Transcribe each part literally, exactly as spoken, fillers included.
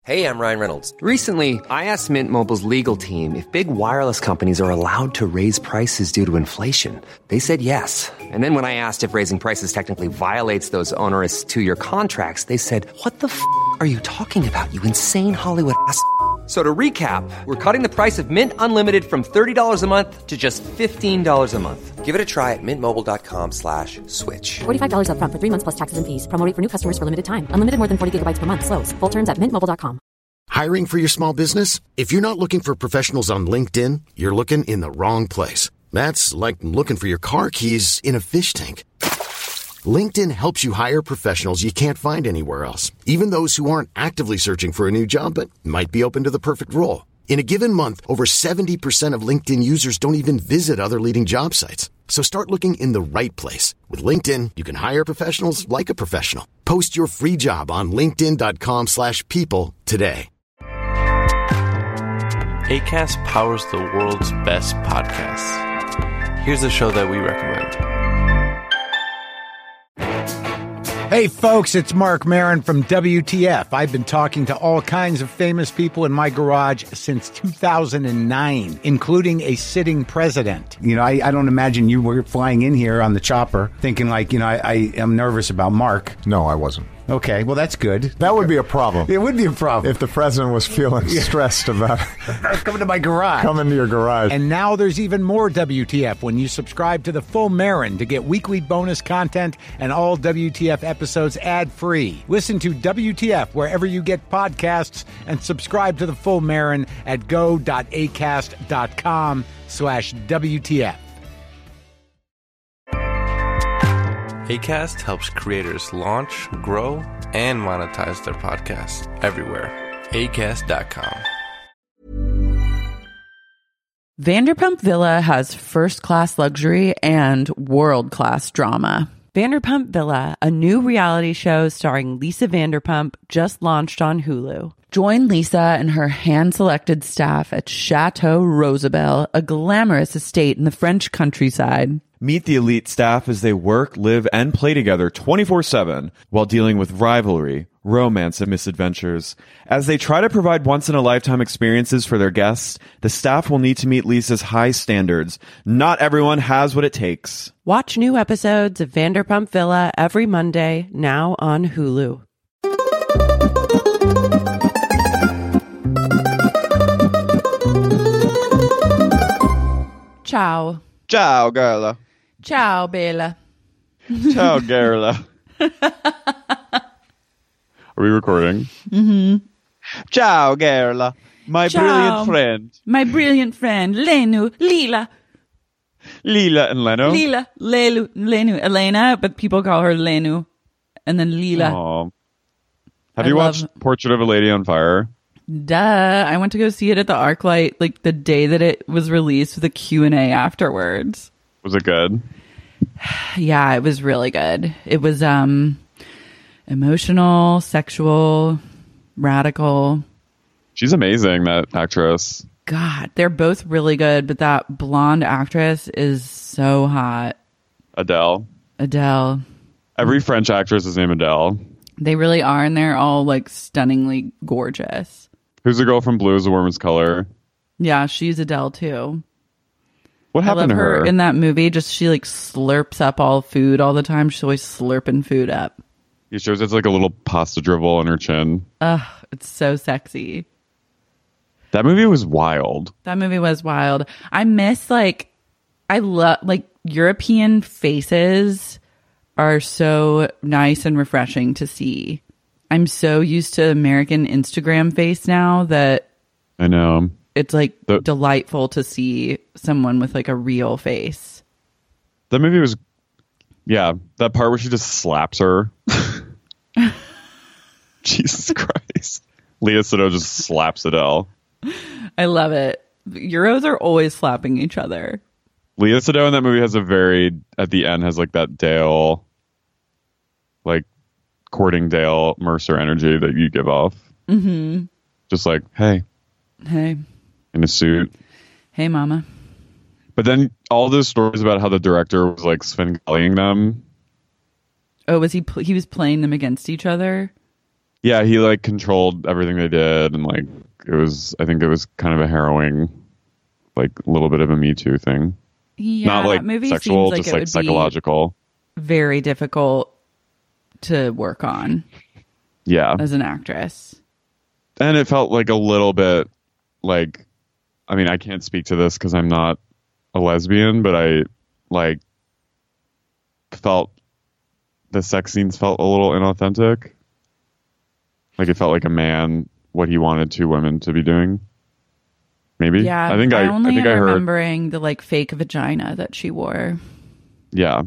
Hey, I'm Ryan Reynolds. Recently, I asked Mint Mobile's legal team if big wireless companies are allowed to raise prices due to inflation. They said yes. And then when I asked if raising prices technically violates those onerous two-year contracts, they said, what the f*** are you talking about, you insane Hollywood ass f- So to recap, we're cutting the price of Mint Unlimited from thirty dollars a month to just fifteen dollars a month. Give it a try at mintmobile.com slash switch. forty-five dollars up front for three months plus taxes and fees. Promo rate for new customers for limited time. Unlimited more than forty gigabytes per month. Slows full terms at mint mobile dot com. Hiring for your small business? If you're not looking for professionals on LinkedIn, you're looking in the wrong place. That's like looking for your car keys in a fish tank. LinkedIn helps you hire professionals you can't find anywhere else, even those who aren't actively searching for a new job but might be open to the perfect role. In a given month, over seventy percent of LinkedIn users don't even visit other leading job sites. So start looking in the right place. With LinkedIn, you can hire professionals like a professional. Post your free job on linkedin.com slash people today. Acast powers the world's best podcasts. Here's a show that we recommend. Hey folks, it's Mark Maron from W T F. I've been talking to all kinds of famous people in my garage since two thousand nine, including a sitting president. You know, I, I don't imagine you were flying in here on the chopper thinking like, you know, I, I am nervous about Mark. No, I wasn't. Okay, well, that's good. That would be a problem. It would be a problem. If the president was feeling stressed about coming to my garage. Coming to your garage. And now there's even more W T F when you subscribe to the full Marin to get weekly bonus content and all W T F episodes ad-free. Listen to W T F wherever you get podcasts and subscribe to the full Marin at go.acast.com slash WTF. Acast helps creators launch, grow, and monetize their podcasts everywhere. acast dot com. Vanderpump Villa has first-class luxury and world-class drama. Vanderpump Villa, a new reality show starring Lisa Vanderpump, just launched on Hulu. Join Lisa and her hand-selected staff at Chateau Rosabelle, a glamorous estate in the French countryside. Meet the elite staff as they work, live, and play together twenty-four seven while dealing with rivalry, romance, and misadventures. As they try to provide once-in-a-lifetime experiences for their guests, the staff will need to meet Lisa's high standards. Not everyone has what it takes. Watch new episodes of Vanderpump Villa every Monday, now on Hulu. Ciao. Ciao, Garla. Ciao, Bella. Ciao, Garla. Are we recording? Mm-hmm. Ciao, Garla. My Ciao. brilliant friend. My brilliant friend, Lenu, Lila. Lila and Leno. Lila, Lelu, Lenu, Elena, but people call her Lenu. And then Lila. Aww. Have I you love- watched Portrait of a Lady on Fire? Duh. I went to go see it at the ArcLight like the day that it was released with a Q and A afterwards. Was it good? Yeah, it was really good. It was um emotional, sexual, radical. She's amazing, that actress. God, they're both really good, but that blonde actress is so hot. Adele. Adele. Every French actress is named Adele. They really are, and they're all like stunningly gorgeous. Who's the girl from Blue is a Woman's Color? Yeah, she's Adele too. What happened I love to her? her in that movie? Just she like slurps up all food all the time. She's always slurping food up. He shows it's like a little pasta dribble on her chin. Ugh, it's so sexy. That movie was wild. That movie was wild. I miss like, I love like European faces are so nice and refreshing to see. I'm so used to American Instagram face now that I know. It's like the, delightful to see someone with like a real face. That movie was, yeah, that part where she just slaps her. Jesus Christ. Lea Seydoux just slaps Adele. I love it. Euros are always slapping each other. Lea Seydoux in that movie has a very, at the end, has like that Dale, like courting Dale Mercer energy that you give off. Mm-hmm. Just like, hey. Hey. In a suit. Hey, mama. But then all those stories about how the director was like Svengaling them. Oh, was he? Pl- he was playing them against each other. Yeah, he like controlled everything they did, and like it was. I think it was kind of a harrowing, like a little bit of a Me Too thing. Yeah, not like that movie sexual, seems like just it like would psychological. Be very difficult to work on. Yeah, as an actress, and it felt like a little bit like. I mean, I can't speak to this because I'm not a lesbian, but I like felt the sex scenes felt a little inauthentic. Like it felt like a man what he wanted two women to be doing. Maybe. Yeah, I think I, I only I think am I heard remembering the like fake vagina that she wore. Yeah.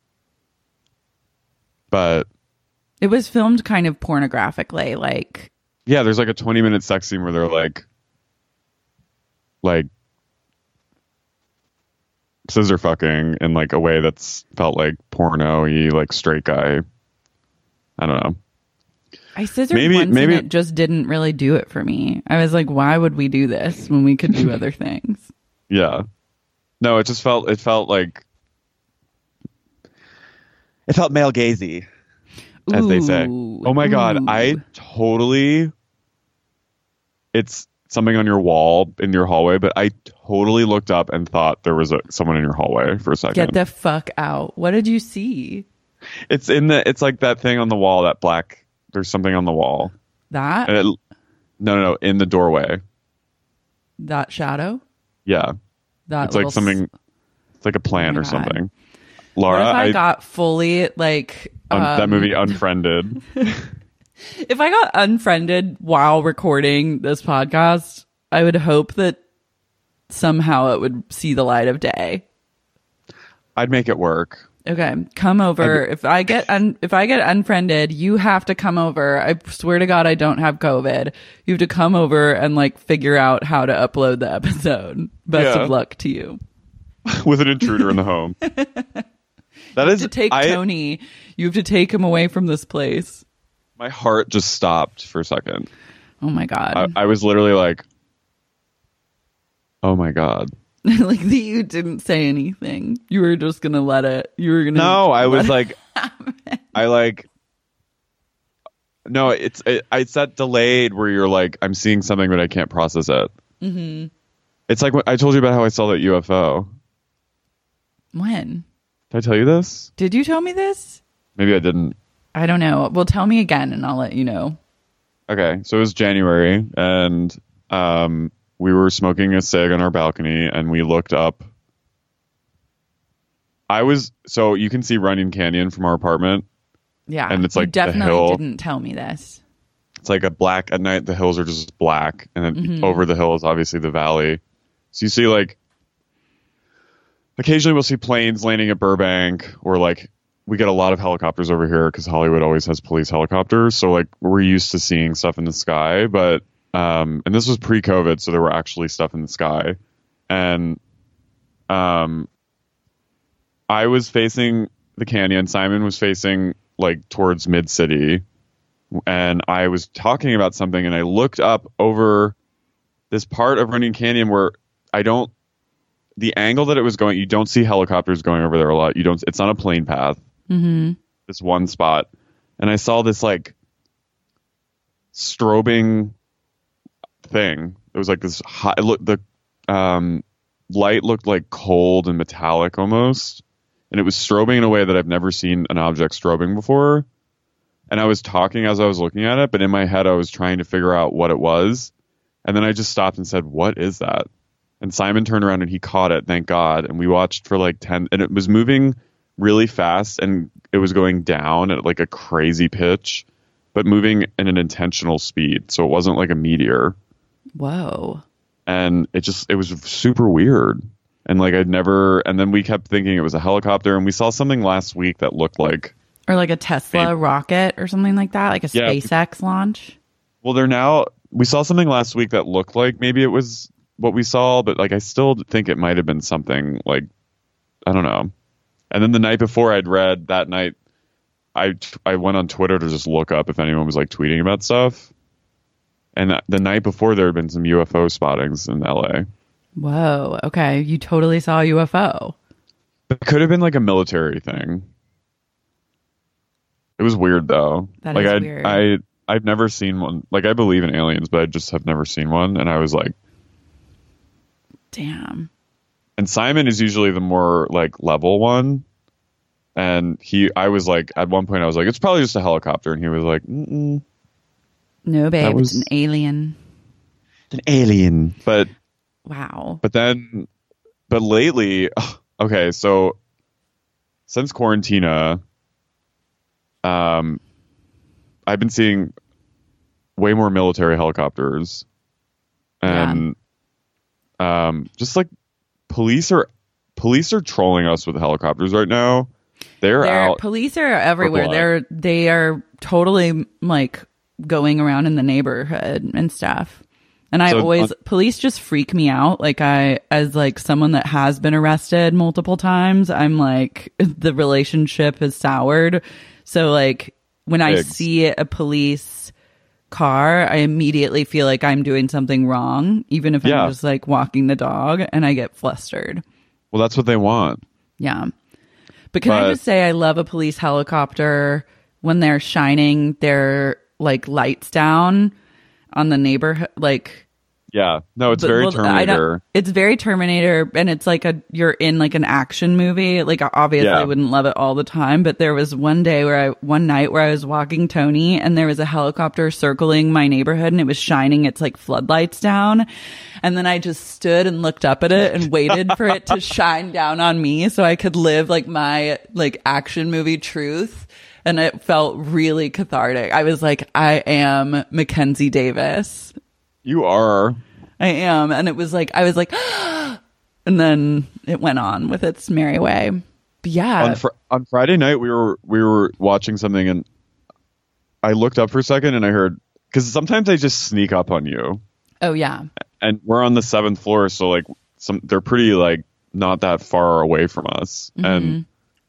But it was filmed kind of pornographically, like yeah, there's like a twenty minute sex scene where they're like like scissor fucking in like a way that's felt like porno-y, like straight guy. I don't know. I scissored maybe, once maybe and it just didn't really do it for me. I was like, why would we do this when we could do other things? Yeah. No, it just felt, it felt like, it felt male gazy, as ooh, they say. Oh my ooh. God. I totally, it's something on your wall in your hallway, but I totally looked up and thought there was a, someone in your hallway for a second. Get the fuck out. What did you see? It's in the, it's like that thing on the wall, that black, there's something on the wall. That? And it, no, no, no, in the doorway. That shadow? Yeah. That it's like something, it's like a plant oh or something. Laura, what if I, I got fully like um, um, that movie Unfriended. If I got unfriended while recording this podcast, I would hope that somehow it would see the light of day. I'd make it work. Okay, come over. I'd, if I get un, if I get unfriended, you have to come over. I swear to God, I don't have COVID. You have to come over and like figure out how to upload the episode. Best yeah. of luck to you. With an intruder in the home. That you is have to take I, Tony. You have to take him away from this place. My heart just stopped for a second. Oh my God. I, I was literally like, oh my God. Like the, you didn't say anything. You were just gonna let it. You were gonna. No, I was like, I like. No, it's it, it's that delayed where you're like, I'm seeing something but I can't process it. Mm-hmm. It's like I told you about how I saw that U F O. When? Did I tell you this? Did you tell me this? Maybe I didn't. I don't know. Well, tell me again, and I'll let you know. Okay, so it was January, and um. we were smoking a cig on our balcony and we looked up. I was, so you can see Runyon Canyon from our apartment. Yeah. And it's like you definitely the hill. Didn't tell me this. It's like a black, at night the hills are just black. And then mm-hmm. over the hill is obviously the valley. So you see like, occasionally we'll see planes landing at Burbank, or like we get a lot of helicopters over here because Hollywood always has police helicopters. So like we're used to seeing stuff in the sky, but Um, and this was pre-COVID, so there were actually stuff in the sky. And um, I was facing the canyon. Simon was facing like towards Mid-City. And I was talking about something, and I looked up over this part of Runyon Canyon where I don't, the angle that it was going, you don't see helicopters going over there a lot. You don't, it's on a plane path. Mm-hmm. This one spot. And I saw this like strobing thing. It was like this hot, it looked, the um, light looked like cold and metallic almost. And it was strobing in a way that I've never seen an object strobing before. And I was talking as I was looking at it, but in my head I was trying to figure out what it was. And then I just stopped and said, what is that? And Simon turned around and he caught it, thank God. And we watched for like ten, and it was moving really fast, and it was going down at like a crazy pitch, but moving in an intentional speed. So it wasn't like a meteor. Whoa. And it just, it was super weird. And like I'd never, and then we kept thinking it was a helicopter, and we saw something last week that looked like. Or like a Tesla maybe, rocket or something like that, like a yeah. SpaceX launch. Well, they're now, we saw something last week that looked like maybe it was what we saw, but like I still think it might have been something like, I don't know. And then the night before I'd read that night, I, I went on Twitter to just look up if anyone was like tweeting about stuff. And the night before, there had been some U F O spottings in L A. Whoa. Okay. You totally saw a U F O. It could have been like a military thing. It was weird, though. That like is I, weird. I, I've never seen one. Like, I believe in aliens, but I just have never seen one. And I was like, damn. And Simon is usually the more like level one. And he, I was like, at one point I was like, it's probably just a helicopter. And he was like, mm-mm. No, babe, was, it's an alien. An alien. But, wow. But then, but lately, okay, so since Quarantina, um, I've been seeing way more military helicopters. And, yeah. um, just like police are, police are trolling us with helicopters right now. They're, They're out. Police are everywhere. They're they are totally like going around in the neighborhood and stuff. And I So, always uh, police just freak me out. Like I, as like someone that has been arrested multiple times, I'm like the relationship is soured. So like when I Pigs. see a police car, I immediately feel like I'm doing something wrong, even if Yeah. I'm just like walking the dog, and I get flustered. Well, that's what they want. Yeah. But can I But- just say I love a police helicopter when they're shining their like lights down on the neighborhood, like Yeah. No, it's but- very well, I don't- Terminator. It's very Terminator, and it's like a you're in like an action movie. Like obviously, Yeah. I wouldn't love it all the time, but there was one day where I one night where I was walking Tony, and there was a helicopter circling my neighborhood, and it was shining its like floodlights down, and then I just stood and looked up at it and waited for it to shine down on me so I could live like my like action movie truth. And it felt really cathartic. I was like, I am Mackenzie Davis. You are. I am. And it was like, I was like, and then it went on with its merry way. But yeah. On, fr- on Friday night, we were we were watching something, and I looked up for a second, and I heard, because sometimes they just sneak up on you, Oh, yeah. and we're on the seventh floor, so like some they're pretty like not that far away from us, and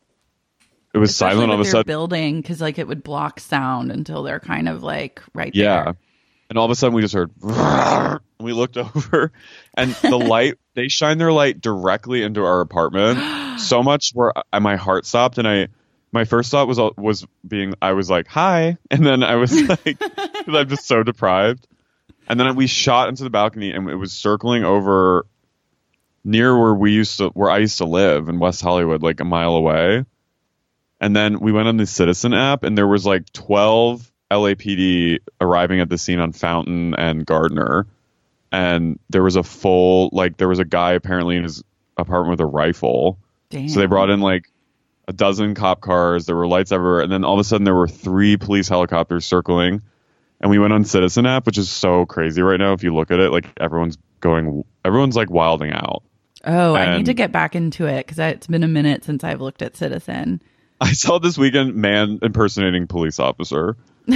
it was Especially silent all of a with their sudden. building, because like it would block sound until they're kind of like right Yeah. there. And all of a sudden we just heard, and we looked over, and the light, they shine their light directly into our apartment so much where I, my heart stopped. And I, my first thought was, was being, I was like, hi. And then I was like, 'cause I'm just so deprived. And then we shot into the balcony, and it was circling over near where we used to, where I used to live in West Hollywood, like a mile away. And then we went on the Citizen app, and there was like twelve L A P D arriving at the scene on Fountain and Gardner. And there was a full, like, there was a guy apparently in his apartment with a rifle. Damn. So they brought in like a dozen cop cars. There were lights everywhere. And then all of a sudden there were three police helicopters circling. And we went on Citizen app, which is so crazy right now. If you look at it, like everyone's going, everyone's like wilding out. Oh, I need And- to get back into it because it's been a minute since I've looked at Citizen. I saw this weekend man impersonating police officer.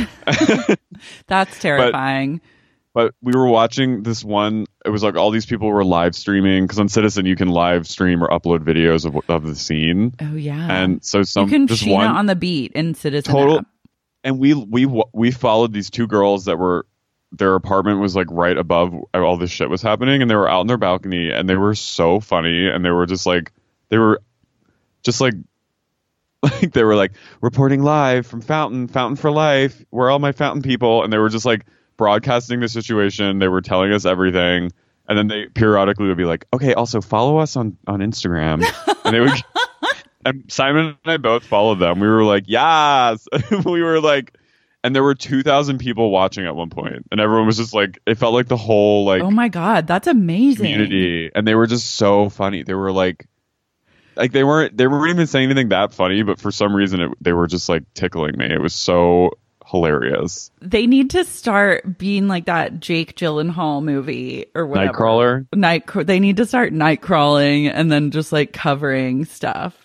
That's terrifying. But we were watching this one. It was like all these people were live streaming, because on Citizen you can live stream or upload videos of of the scene. Oh yeah. And so some you can just Sheena one on the beat in Citizen total. app. And we we we followed these two girls that were, their apartment was like right above all this shit was happening, and they were out on their balcony, and they were so funny, and they were just like they were just like like they were like reporting live from Fountain, Fountain for life. We're all my Fountain people, and they were just like broadcasting the situation. They were telling us everything, and then they periodically would be like, okay, also follow us on on Instagram. And they would, and Simon and I both followed them. We were like, yes. We were like, and there were two thousand people watching at one point, and everyone was just like, it felt like the whole like Oh my god, that's amazing. community, and they were just so funny. They were like, like they weren't they weren't even saying anything that funny, but for some reason it, they were just like tickling me. It was so hilarious. They need to start being like that Jake Gyllenhaal movie or whatever. Nightcrawler? Night. They need to start night crawling and then just like covering stuff.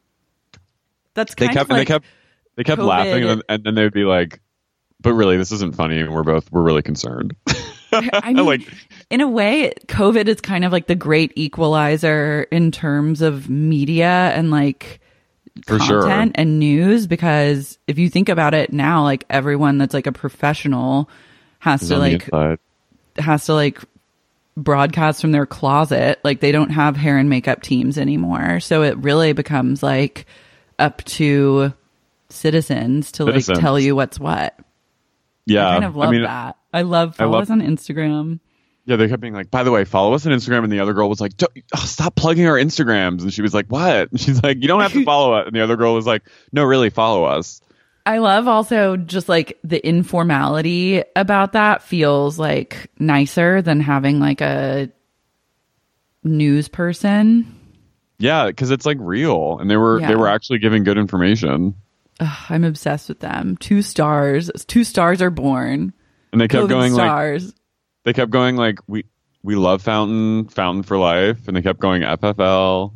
That's They kind kept of like they kept they kept COVID. laughing, and then, and then they'd be like, but really this isn't funny, and we're both we're really concerned. I mean, like, in a way, COVID is kind of like the great equalizer in terms of media and like For sure. content and news, because if you think about it now, like everyone that's like a professional has is to on the like inside. has to like broadcast from their closet. Like they don't have hair and makeup teams anymore, so it really becomes like up to citizens to Citizens. like tell you what's what. Yeah. I kind of love I mean, that. I love follow I love- us on Instagram. Yeah, they kept being like, by the way, follow us on Instagram. And the other girl was like, Don't, oh, stop plugging our Instagrams. And she was like, what? And she's like, you don't have to follow us. And the other girl was like, no, really, follow us. I love also just like the informality about that feels like nicer than having like a news person. Yeah, because it's like real. And they were Yeah. they were actually giving good information. Ugh, I'm obsessed with them. Two stars. Two stars are born. And they kept Clothing going like, stars. they kept going like, we we love Fountain, Fountain for life. And they kept going F F L.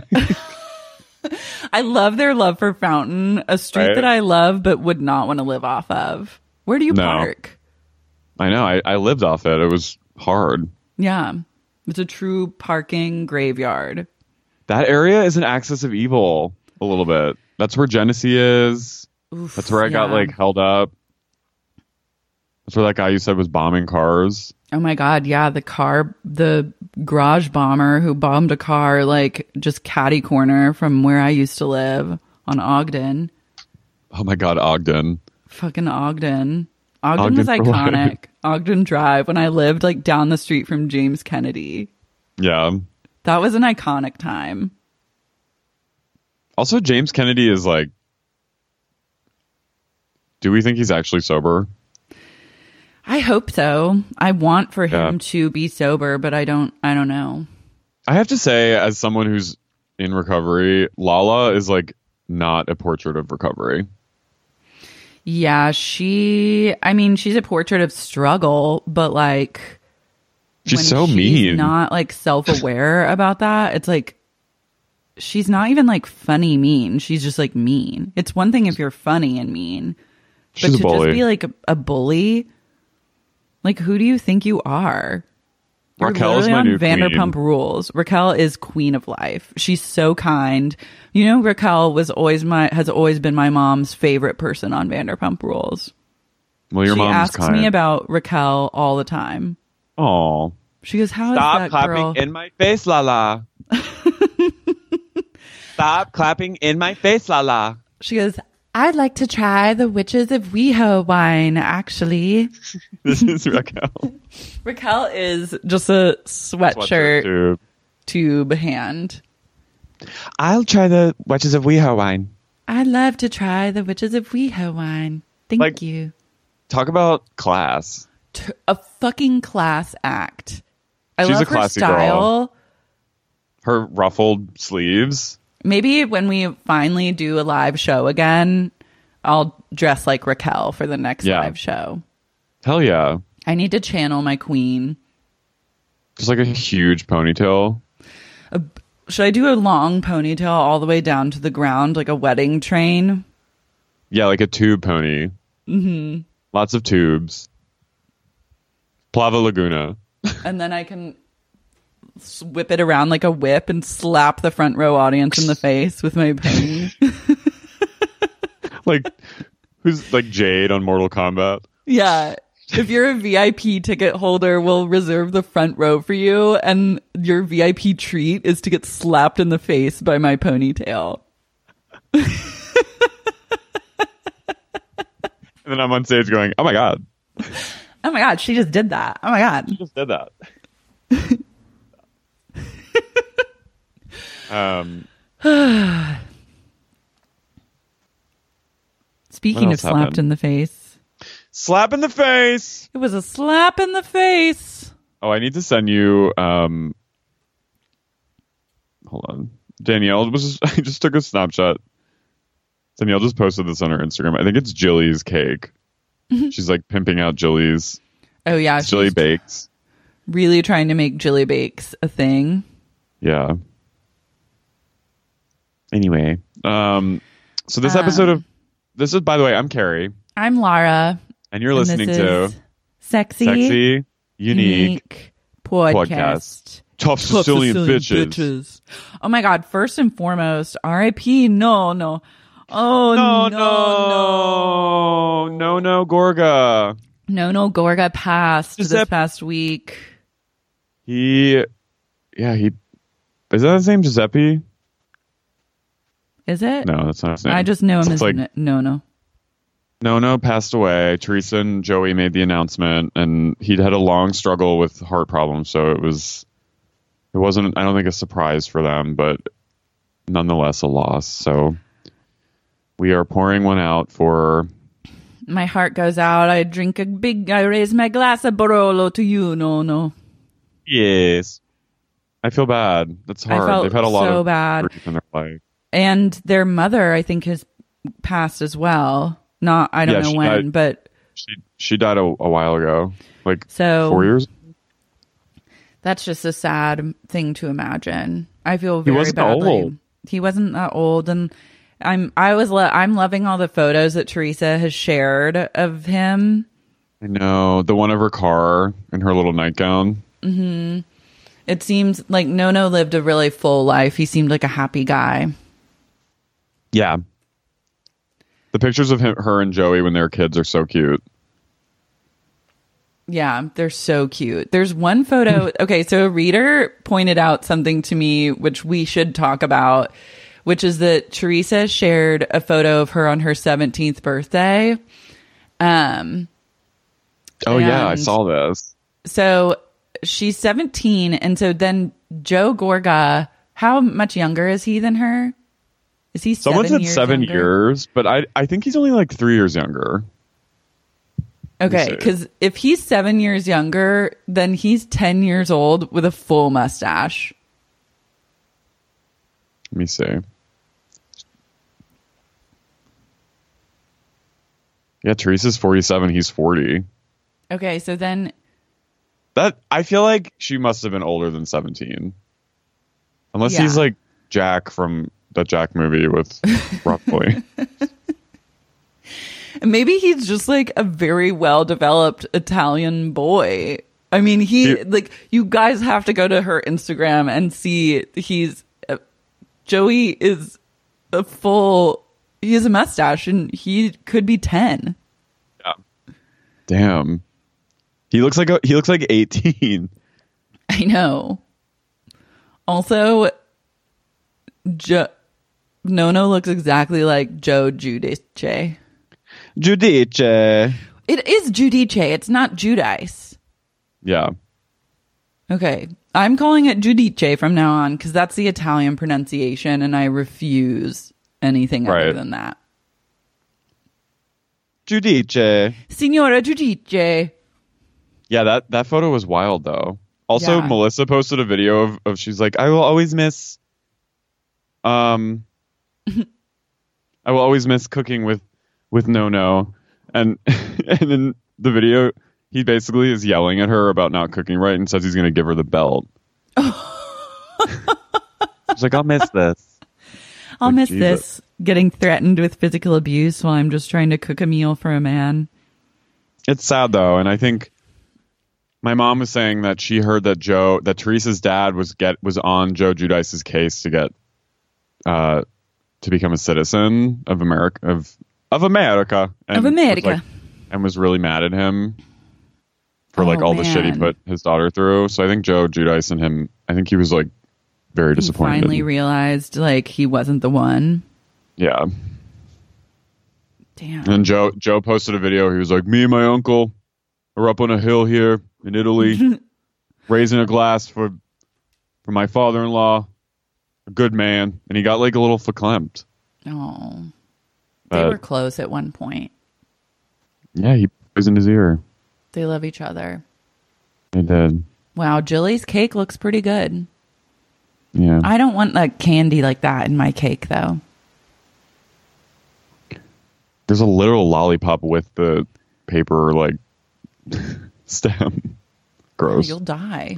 I love their love for Fountain, a street Right? that I love but would not want to live off of. Where do you No. park? I know. I, I lived off it. It was hard. Yeah. It's a true parking graveyard. That area is an axis of evil a little bit. That's where Genesee is. Oof, That's where I got yeah. like held up. That's where that guy you said was bombing cars. Oh my God. Yeah. The car, the garage bomber who bombed a car, like just catty corner from where I used to live on Ogden. Oh my God, Ogden. Fucking Ogden. Ogden, Ogden was for life. iconic. Ogden Drive when I lived like down the street from James Kennedy. Yeah. That was an iconic time. Also, James Kennedy is like, do we think he's actually sober? I hope so. I want for him Yeah. to be sober, but I don't I don't know. I have to say, as someone who's in recovery, Lala is like not a portrait of recovery. Yeah, she I mean, she's a portrait of struggle, but like She's when so she's mean. not like self-aware about that. It's like she's not even like funny mean. She's just like mean. It's one thing if you're funny and mean, She's but a to bully. just be like a, a bully, like who do you think you are? You're Raquel is literally my on new Vanderpump queen. Rules. Raquel is queen of life. She's so kind. You know, Raquel was always my has always been my mom's favorite person on Vanderpump Rules. Well, your she mom's asks kind. me about Raquel all the time. Oh, She goes, "How is stop that clapping girl?" in my face, Lala. Stop clapping in my face, Lala. She goes, "I'd like to try the Witches of WeHo wine, actually." This is Raquel. Raquel is just a sweatshirt, Sweatshirt tube. tube hand. I'll try the Witches of WeHo wine. I'd love to try the Witches of WeHo wine. Thank Like- you. Talk about class. T- a fucking class act. I She's love a her classy style. girl. Her ruffled sleeves. Maybe when we finally do a live show again, I'll dress like Raquel for the next Yeah. live show. Hell yeah. I need to channel my queen. Just like a huge ponytail. Should I do a long ponytail all the way down to the ground, like a wedding train? Yeah, like a tube pony. Mm-hmm. Lots of tubes. Plava Laguna. And then I can s- whip it around like a whip and slap the front row audience in the face with my pony. Like, who's like Jade on Mortal Kombat? Yeah. If you're a V I P ticket holder, we'll reserve the front row for you. And your V I P treat is to get slapped in the face by my ponytail. And then I'm on stage going, oh my God. Oh my God, she just did that. Oh my God. I just did that. um, Speaking What of else slapped happened? in the face, slap in the face. it was a slap in the face. Oh, I need to send you. Um, hold on, Danielle was. Just, I just took a snapshot. Danielle just posted this on her Instagram. I think it's Jilly's cake. She's like pimping out Jilly's. Oh yeah, Jilly she's bakes. really trying to make Jilly Bakes a thing. Yeah. Anyway, um, so this Um, episode of this is, by the way, I'm Carrie, I'm Lara, and you're and listening this to is Sexy, Sexy, Unique, podcast. Podcast. Tough Tough Sicilian, Sicilian bitches. Oh my God! First and foremost, R I P No, no. Oh No, no, no, no, no, no, Gorga. no, no. Gorga passed this Giuseppe- past week. He, yeah, he is that his name, Giuseppe? Is it? No, that's not his name. I just know him It's as like N- No, no. No, no, passed away. Teresa and Joey made the announcement, and he'd had a long struggle with heart problems, so it was, it wasn't, I don't think, a surprise for them, but nonetheless a loss. So we are pouring one out for. My heart goes out. I drink a big. I raise my glass of Barolo to you. No, no. Yes, I feel bad. That's hard. I felt They've had a lot so of bad. grief in their life, and their mother, I think, has passed as well. Not, I don't Yeah, know she when, died- but she she died a, a while ago, like So- four years. that's just a sad thing to imagine. I feel He very wasn't that badly. old. He wasn't that old, and I'm I was lo- I'm loving all the photos that Teresa has shared of him. I know, the one of her car in her little nightgown. It seems like Nono lived a really full life. He seemed like a happy guy. Yeah. The pictures of him, her and Joey when they were kids are so cute. Yeah, they're so cute. There's one photo. Okay, so a reader pointed out something to me, which we should talk about, which is that Teresa shared a photo of her on her seventeenth birthday. Um, Oh, yeah, I And- saw this. so she's seventeen. And so then Joe Gorga, how much younger is he than her? Is he Someone seven said years seven younger? years, but I I think he's only like three years younger. Okay, see. because if he's seven years younger, then he's ten years old with a full mustache. Let me see. Yeah, Teresa's forty-seven. He's forty. Okay, so then That I feel like she must have been older than seventeen, unless Yeah. he's like Jack from the Jack movie with Broccoli. maybe he's just like a very well developed Italian boy. I mean, he He- like you guys have to go to her Instagram and see he's uh, Joey is a full. He has a mustache and he could be ten. Damn, he looks like a, he looks like eighteen. I know. Also, jo- Nono looks exactly like Joe Giudice. Giudice. It is Giudice. It's not Judice. Yeah. Okay. I'm calling it Giudice from now on because that's the Italian pronunciation and I refuse anything other Right. than that. Giudice. Signora Giudice. Yeah, that, that photo was wild though. Also, Yeah. Melissa posted a video of, of she's like, I will always miss um I will always miss cooking with with Nono. And and in the video he basically is yelling at her about not cooking right and says he's gonna give her the belt. She's like, I'll miss this. I'll Like, miss Jesus. this getting threatened with physical abuse while I'm just trying to cook a meal for a man. It's sad though, and I think my mom was saying that she heard that Joe, that Teresa's dad was get was on Joe Giudice's case to get, uh, to become a citizen of America of of America and Of America. was, like, and was really mad at him for like Oh, all the shit he man. put his daughter through. So I think Joe Giudice and him, I think he was like very He disappointed. finally realized like he wasn't the one. yeah. Damn. And Joe Joe posted a video. He was like, "Me and my uncle are up on a hill here in Italy, raising a glass for for my father-in-law, a good man." And he got like a little verklempt. Oh. They Uh, were close at one point. Yeah, he was in his ear. They love each other. He did. Wow, Jilly's cake looks pretty good. Yeah. I don't want like candy like that in my cake though. There's a literal lollipop with the paper like stem. Gross. You'll die.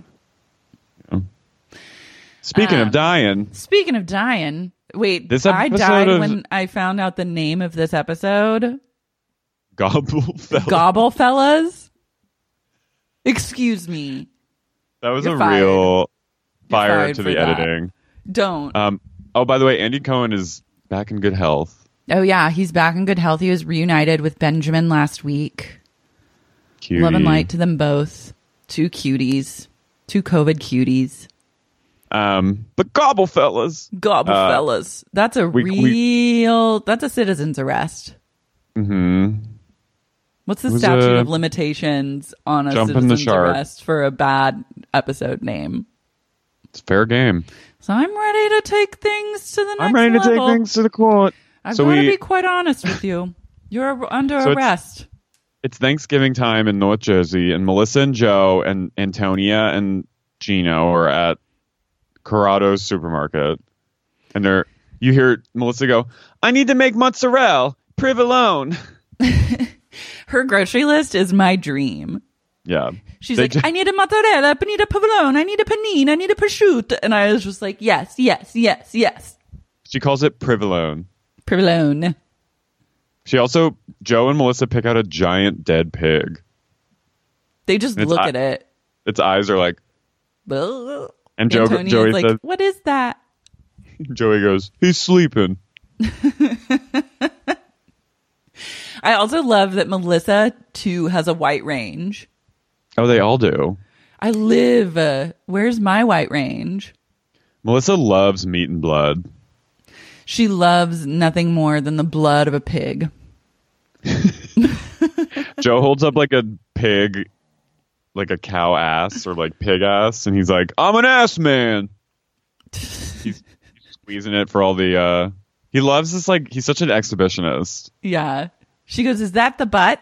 Speaking Um, of dying, Speaking of dying, wait, This I episode died of- when I found out the name of this episode. Gobblefella. Gobble fellas. Excuse me. That was You're a fired. real fire fired to for the that. editing. Don't. Um. Oh, by the way, Andy Cohen is back in good health. Oh yeah, he's back in good health. He was reunited with Benjamin last week. Cutie. Love and light to them both. Two cuties. Two COVID cuties. Um. But Gobble-fellas. Gobble Uh, fellas. That's a we- we- real that's a citizen's arrest. Hmm. What's the It was statute a- of limitations on a Jump in the citizen's shark. arrest for a bad episode name? It's fair game. So I'm ready to take things to the next I'm ready to level. take things to the court. I've so got to we, be quite honest with you. You're under So it's- arrest. it's Thanksgiving time in North Jersey, and Melissa and Joe and Antonia and Gino are at Corrado's supermarket, and they're you hear Melissa go, "I need to make mozzarella, provolone." Her grocery list is my dream. Yeah, She's They like, ju- I need a mozzarella, I need a provolone, I need a panini, I need a prosciutto. And I was just like, yes, yes, yes, yes. she calls it provolone. Provolone. She also Joe and Melissa pick out a giant dead pig. They just It's look eye- at it. Its eyes are like, Ugh. and Joe, Antonia's Joey like, says, what is that? Joey goes, "He's sleeping." I also love that Melissa, too, has a white range. Oh, they all do. I live. Uh, where's my white range? Melissa loves meat and blood. She loves nothing more than the blood of a pig. Joe holds up like a pig, like a cow ass or like pig ass, and he's like, "I'm an ass man." He's, he's squeezing it for all the. uh He loves this. Like he's such an exhibitionist. Yeah. She goes, is that the butt?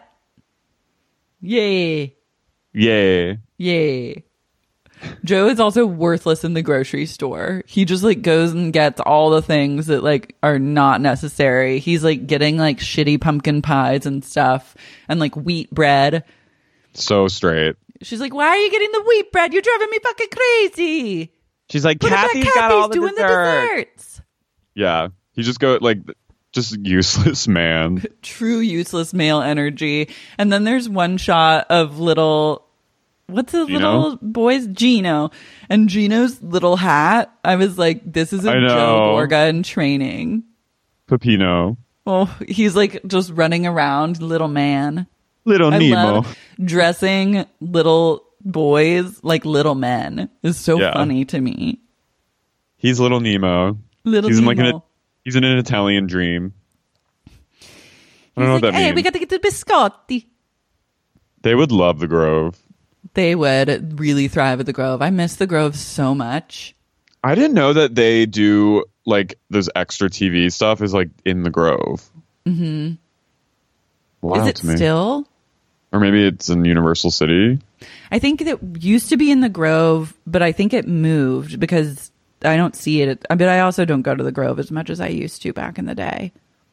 Yay. Yay! Yay. Joe is also worthless in the grocery store. He just like goes and gets all the things that like are not necessary. He's like getting like shitty pumpkin pies and stuff and like wheat bread. So straight. She's like, why are you getting the wheat bread? You're driving me fucking crazy. She's like, Put it back, Kathy's got all the doing dessert. the desserts. Yeah, he just go like just useless man. True useless male energy. And then there's one shot of little, what's the Gino? little boy's Gino, and Gino's little hat. I was like, this is a I know. Joe Gorga in training. Pepino, Oh, he's like just running around, little man. little I Nemo. love dressing little boys like little men. Is so Yeah. funny to me. He's little Nemo. Little he's in Nemo. like an he's in an Italian dream. I don't He's know like, what that hey, means. we got to get the biscotti. They would love the Grove. They would really thrive at the Grove. I miss the Grove so much. I didn't know that they do like those extra T V stuff is like in the Grove. Mm-hmm. Wow, Is it to me. still? Or maybe it's in Universal City. I think it used to be in the Grove, but I think it moved because I don't see it. But I also don't go to the Grove as much as I used to back in the day.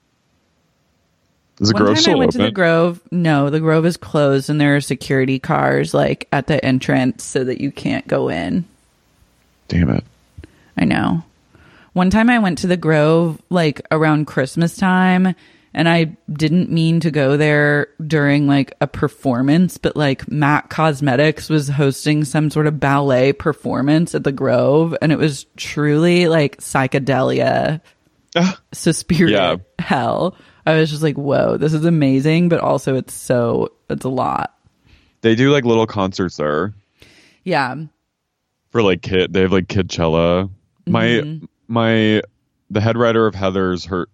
Is the One Grove time I still went open? to the Grove. No, the Grove is closed, and there are security cars like at the entrance so that you can't go in. Damn it. I know. One time I went to the Grove like around Christmas time, and I didn't mean to go there during like a performance, but like MAC Cosmetics was hosting some sort of ballet performance at the Grove, and it was truly like psychedelia, Suspiria Yeah. hell. I was just like, whoa, this is amazing, but also it's so, it's a lot. They do like little concerts there Yeah. for like kid. They have like Kidchella. My Mhm. my the head writer of Heathers, her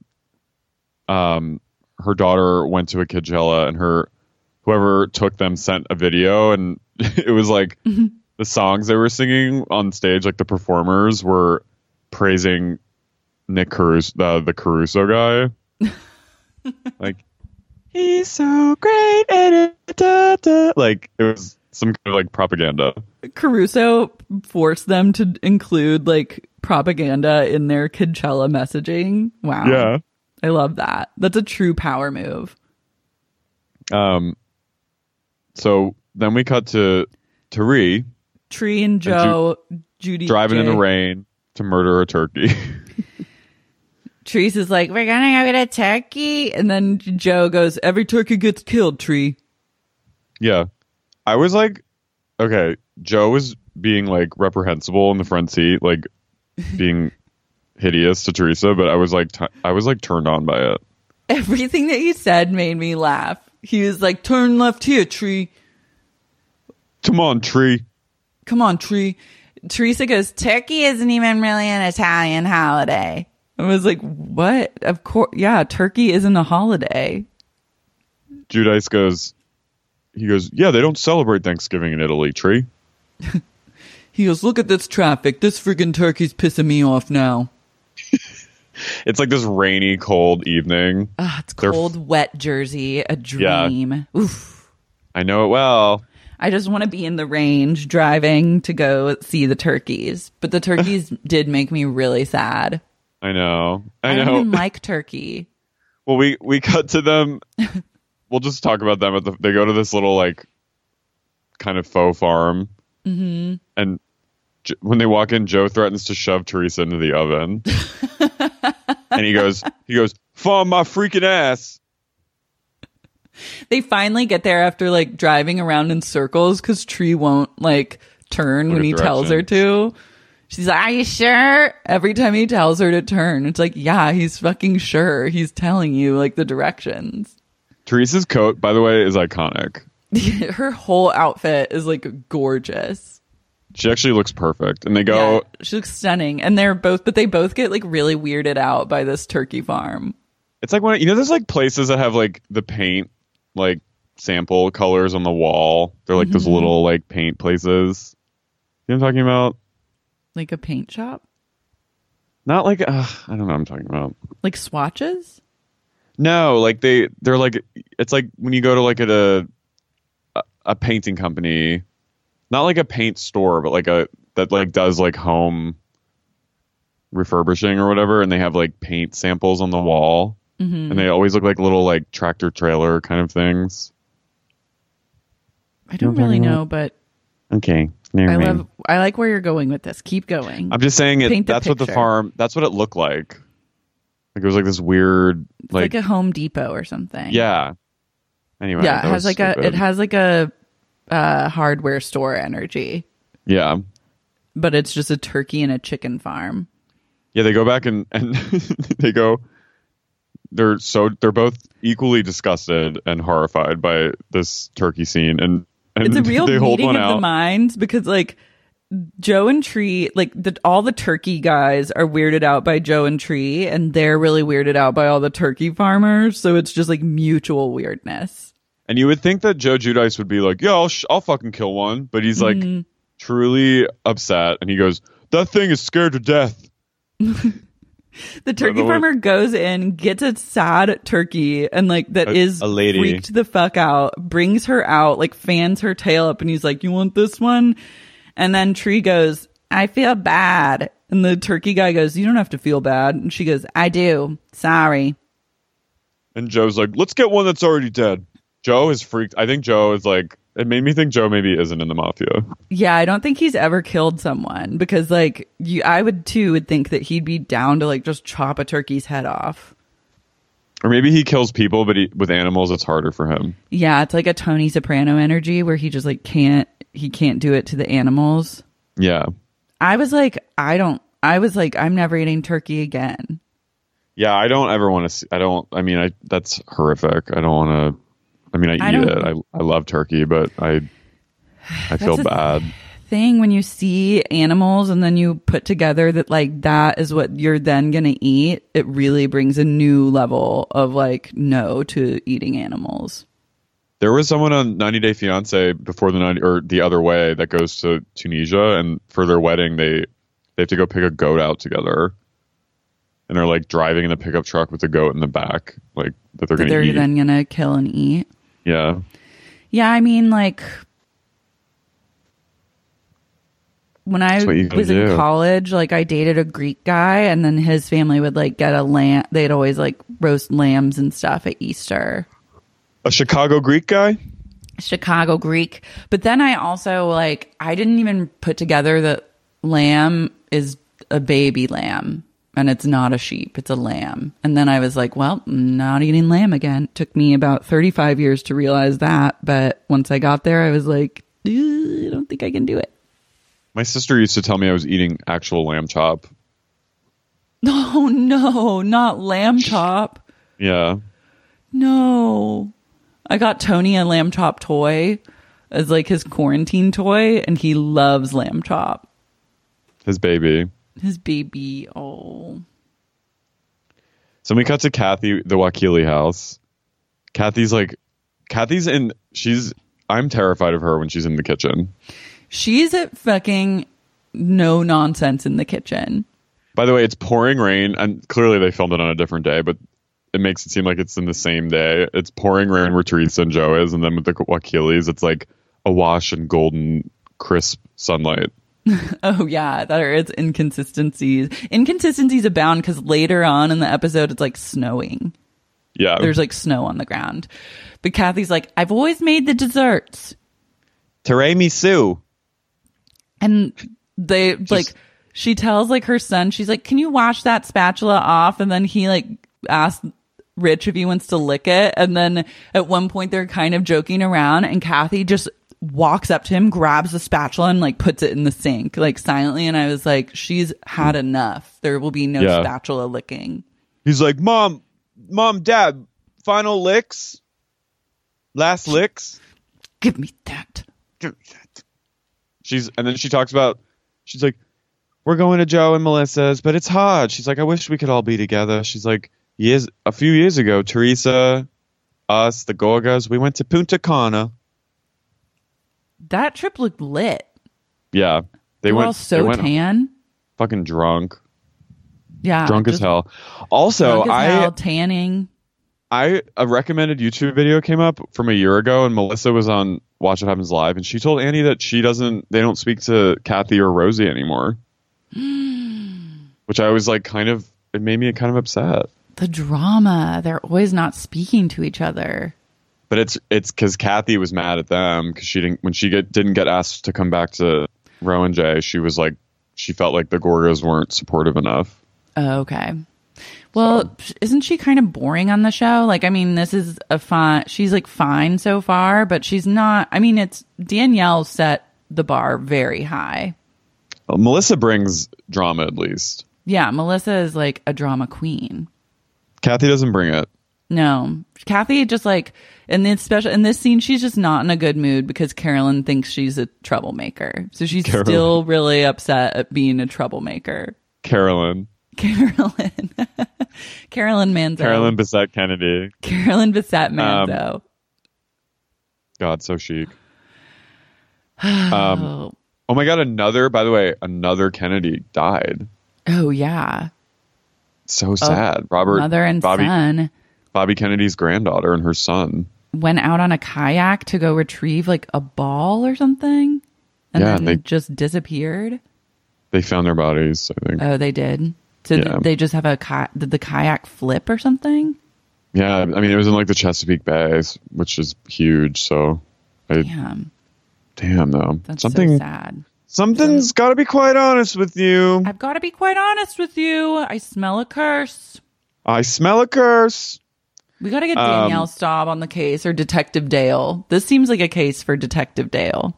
um her daughter went to a Kidchella, and her whoever took them sent a video, and it was like the songs they were singing on stage, like the performers were praising Nick Caruso, the the Caruso guy. Like, he's so great at it. Da, da. Like, it was some kind of like propaganda. Caruso forced them to include like propaganda in their Kidchella messaging. Wow. Yeah. I love that. That's a true power move. Um. So then we cut to Tari Tree and Joe, Judy driving in J. the rain to murder a turkey. Treese is like, we're gonna go get a turkey. And then Joe goes, every turkey gets killed, Tree. Yeah. I was like, okay, Joe was being like reprehensible in the front seat, like being hideous to Teresa, but I was like, t- I was like turned on by it. Everything that he said made me laugh. He was like, turn left here, Tree. Come on, Tree. Come on, Tree. Teresa goes, turkey isn't even really an Italian holiday. I was like, what? Of course. Yeah, turkey isn't a holiday. Judice goes, he goes, yeah, they don't celebrate Thanksgiving in Italy, Tree. He goes, look at this traffic. This friggin' turkey's pissing me off now. It's like this rainy, cold evening. Ah, it's They're cold, f- wet Jersey. A dream. Yeah. Oof. I know it well. I just want to be in the range driving to go see the turkeys. But the turkeys did make me really sad. I know. I, I know. don't even like turkey. Well, we, we cut to them. We'll just talk about them. At the, they go to this little, like, kind of faux farm. Mm-hmm. And J- when they walk in, Joe threatens to shove Teresa into the oven. And he goes, he goes, farm my freaking ass. They finally get there after like driving around in circles because Tree won't like turn What when a he tells her to. She's like, are you sure? Every time he tells her to turn, it's like, yeah, he's fucking sure. He's telling you like the directions. Teresa's coat, by the way, is iconic. Her whole outfit is like gorgeous. She actually looks perfect. And they go, Yeah, she looks stunning. And they're both, but they both get like really weirded out by this turkey farm. it's like when, you know, there's like places that have like the paint, like sample colors on the wall. They're like those little like paint places. You know what I'm talking about? Like a paint shop? Not like, uh, I don't know what I'm talking about. Like swatches? No, like they, they're like, it's like when you go to like at a, a, a painting company, not like a paint store, but like a, that like does like home refurbishing or whatever. And they have like paint samples on the wall. Mm-hmm. And they always look like little like tractor trailer kind of things. I don't really know, but okay. I love, I like where you're going with this. Keep going. I'm just saying it. Paint the That's what the picture. farm. That's what it looked like. Like it was like this weird, It's like, like a Home Depot or something. yeah. Anyway, Yeah, it that has was like a stupid. it has like a uh, hardware store energy, yeah, but it's just a turkey and a chicken farm. yeah. They go back and and they go. They're so they're both equally disgusted and horrified by this turkey scene, and and It's a real they hold meeting one of out. the minds because like Joe and Tree, like the, all the turkey guys are weirded out by Joe and Tree, and they're really weirded out by all the turkey farmers. So it's just like mutual weirdness. And you would think that Joe Giudice would be like, "Yeah, I'll, sh- I'll fucking kill one," but he's like Mm-hmm. truly upset, and he goes, "That thing is scared to death." The turkey know what- farmer goes in, gets a sad turkey, and like that A- is a lady. freaked the fuck out, brings her out, like fans her tail up, and he's like, "You want this one?" And then Tree goes, "I feel bad." And the turkey guy goes, "You don't have to feel bad." And she goes, "I do. Sorry." And Joe's like, "Let's get one that's already dead." Joe is freaked. I think Joe is like, it made me think Joe maybe isn't in the mafia. Yeah, I don't think he's ever killed someone because like you, I would too would think that he'd be down to like just chop a turkey's head off. Or maybe he kills people, but he, with animals, it's harder for him. Yeah, it's like a Tony Soprano energy where he just like can't, he can't do it to the animals. Yeah. I was like, I don't, I was like, I'm never eating turkey again. Yeah, I don't ever want to see, I don't, I mean, I that's horrific. I don't want to, I mean, I, I eat don't- it. I, I love turkey, but I, I feel the bad. Thing when you see animals and then you put together that like that is what you're then gonna eat, it really brings a new level of like no to eating animals. There was someone on ninety Day Fiance before the ninety or the other way that goes to Tunisia, and for their wedding, they they have to go pick a goat out together, and they're like driving in the pickup truck with the goat in the back, like that they're That going they're to eat. then gonna kill and eat. Yeah, Yeah, I mean like when I That's what you gotta was in do. college, like I dated a Greek guy and then his family would like get a lamb, they'd always like roast lambs and stuff at Easter. a Chicago Greek guy. Chicago Greek. But then I also like I didn't even put together that lamb is a baby lamb and it's not a sheep, it's a lamb. And then I was like, well, not eating lamb again. Took me about thirty-five years to realize that, but once I got there I was like, "Ugh, I don't think I can do it." My sister used to tell me I was eating actual lamb chop. Oh no, not lamb chop. Yeah, No. I got Tony a lamb chop toy as like his quarantine toy and he loves lamb chop. his baby. His baby. Oh. So we cut to Kathy, the Wakili house. Kathy's like, Kathy's in, she's I'm terrified of her when she's in the kitchen. She's a fucking no nonsense in the kitchen. By the way, it's pouring rain, and clearly they filmed it on a different day, but it makes it seem like it's in the same day. It's pouring rain where Teresa and Joe is, and then with the Wakilis, it's like awash in golden, crisp sunlight. Oh, yeah. That are its inconsistencies. Inconsistencies abound because later on in the episode, it's like snowing. Yeah. There's like snow on the ground. But Kathy's like, I've always made the desserts. Tiramisu. And they Just, like, she tells like her son, she's like, can you wash that spatula off? And then he like asks Rich if he wants to lick it. And then at one point they're kind of joking around and Kathy just walks up to him, grabs the spatula and like puts it in the sink like silently. And I was like, she's had enough. There will be no yeah. spatula licking. He's like, mom, mom, dad, final licks, last licks. Give me that. Give me that. She's and then she talks about. She's like, we're going to Joe and Melissa's, but it's hard. She's like, I wish we could all be together. She's like, years a few years ago, Teresa, us, the Gorgas, we went to Punta Cana. That trip looked lit. Yeah, they, they went all so they went tan, fucking drunk. Yeah, drunk as hell. Also, drunk as I hell, tanning. I a recommended YouTube video came up from a year ago, and Melissa was on Watch What Happens Live, and she told Andy that she doesn't. They don't speak to Kathy or Rosie anymore. Which I was like, kind of. It made me kind of upset. The drama. They're always not speaking to each other. But it's it's because Kathy was mad at them because she didn't when she get didn't get asked to come back to Ro and Jay. She was like she felt like the Gorgas weren't supportive enough. Oh, okay. Well, so. Isn't she kind of boring on the show? Like, I mean, this is a fun. She's like fine so far, but she's not. I mean, it's Danielle set the bar very high. Well, Melissa brings drama at least. Yeah, Melissa is like a drama queen. Kathy doesn't bring it. No, Kathy just like in this special in this scene, she's just not in a good mood because Carolyn thinks she's a troublemaker. So she's Carolyn. Still really upset at being a troublemaker. Carolyn. Carolyn. Carolyn Manzo. Carolyn Bessette Kennedy. Carolyn Bessette Manzo. Um, God, so chic. um, oh my God! Another. By the way, another Kennedy died. Oh yeah. So sad. Oh, Robert, mother and Bobby, son. Bobby Kennedy's granddaughter and her son went out on a kayak to go retrieve like a ball or something, and yeah, then they just disappeared. They found their bodies, I think. Oh, they did. So yeah. th- they just have a ki- did the kayak flip or something? Yeah, I mean it was in like the Chesapeake Bay, which is huge. So, I, damn, damn though, that's something so sad. Something's got to be quite honest with you. I've got to be quite honest with you. I smell a curse. I smell a curse. We got to get Danielle um, Staub on the case or Detective Dale. This seems like a case for Detective Dale.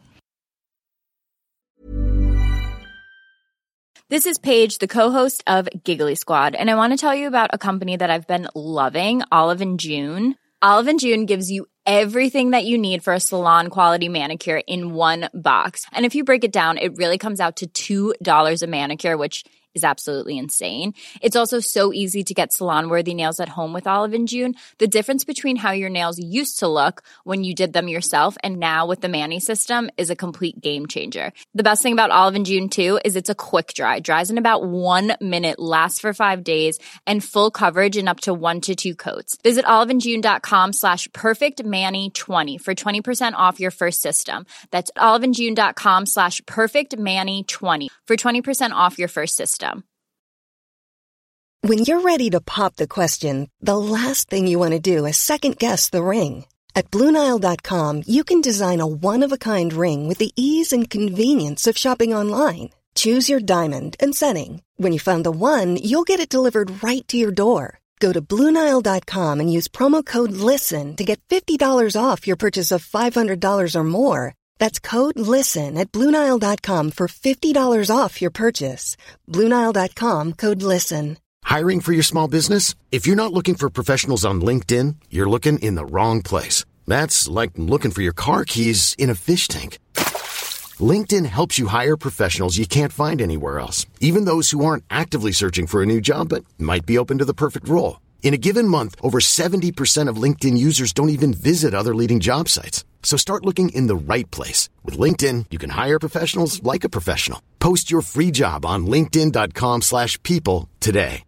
This is Paige, the co-host of Giggly Squad, and I want to tell you about a company that I've been loving, Olive and June. Olive and June gives you everything that you need for a salon-quality manicure in one box. And if you break it down, it really comes out to two dollars a manicure, which is absolutely insane. It's also so easy to get salon-worthy nails at home with Olive and June. The difference between how your nails used to look when you did them yourself and now with the Mani system is a complete game changer. The best thing about Olive and June, too, is it's a quick dry. Dries in about one minute, lasts for five days, and full coverage in up to one to two coats. Visit oliveandjune.com slash perfectmani20 for twenty percent off your first system. That's oliveandjune.com slash perfectmani20 for twenty percent off your first system. When you're ready to pop the question, the last thing you want to do is second-guess the ring. At Blue Nile dot com, you can design a one-of-a-kind ring with the ease and convenience of shopping online. Choose your diamond and setting. When you find the one, you'll get it delivered right to your door. Go to Blue Nile dot com and use promo code LISTEN to get fifty dollars off your purchase of five hundred dollars or more. That's code LISTEN at Blue Nile dot com for fifty dollars off your purchase. Blue Nile dot com, code LISTEN. Hiring for your small business? If you're not looking for professionals on LinkedIn, you're looking in the wrong place. That's like looking for your car keys in a fish tank. LinkedIn helps you hire professionals you can't find anywhere else, even those who aren't actively searching for a new job but might be open to the perfect role. In a given month, over seventy percent of LinkedIn users don't even visit other leading job sites. So start looking in the right place. With LinkedIn, you can hire professionals like a professional. Post your free job on linkedin.com slash people today.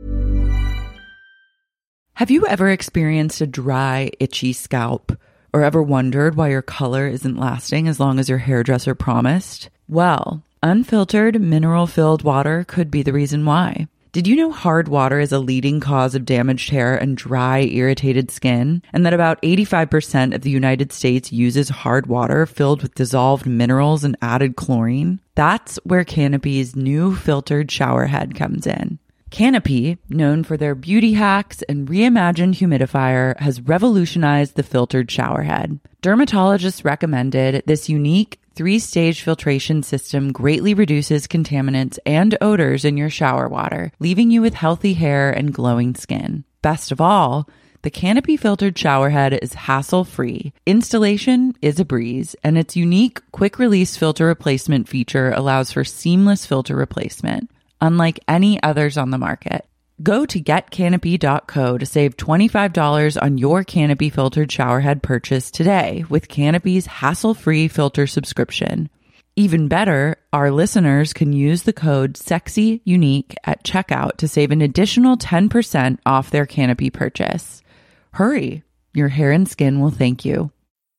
Have you ever experienced a dry, itchy scalp? Or ever wondered why your color isn't lasting as long as your hairdresser promised? Well, unfiltered, mineral-filled water could be the reason why. Did you know hard water is a leading cause of damaged hair and dry, irritated skin? And that about eighty-five percent of the United States uses hard water filled with dissolved minerals and added chlorine? That's where Canopy's new filtered shower head comes in. Canopy, known for their beauty hacks and reimagined humidifier, has revolutionized the filtered shower head. Dermatologists recommended this unique three-stage filtration system greatly reduces contaminants and odors in your shower water, leaving you with healthy hair and glowing skin. Best of all, the Canopy filtered shower head is hassle-free. Installation is a breeze, and its unique quick-release filter replacement feature allows for seamless filter replacement, unlike any others on the market. Go to get canopy dot co to save twenty-five dollars on your Canopy filtered showerhead purchase today with Canopy's hassle-free filter subscription. Even better, our listeners can use the code SEXYUNIQUE at checkout to save an additional ten percent off their Canopy purchase. Hurry, your hair and skin will thank you.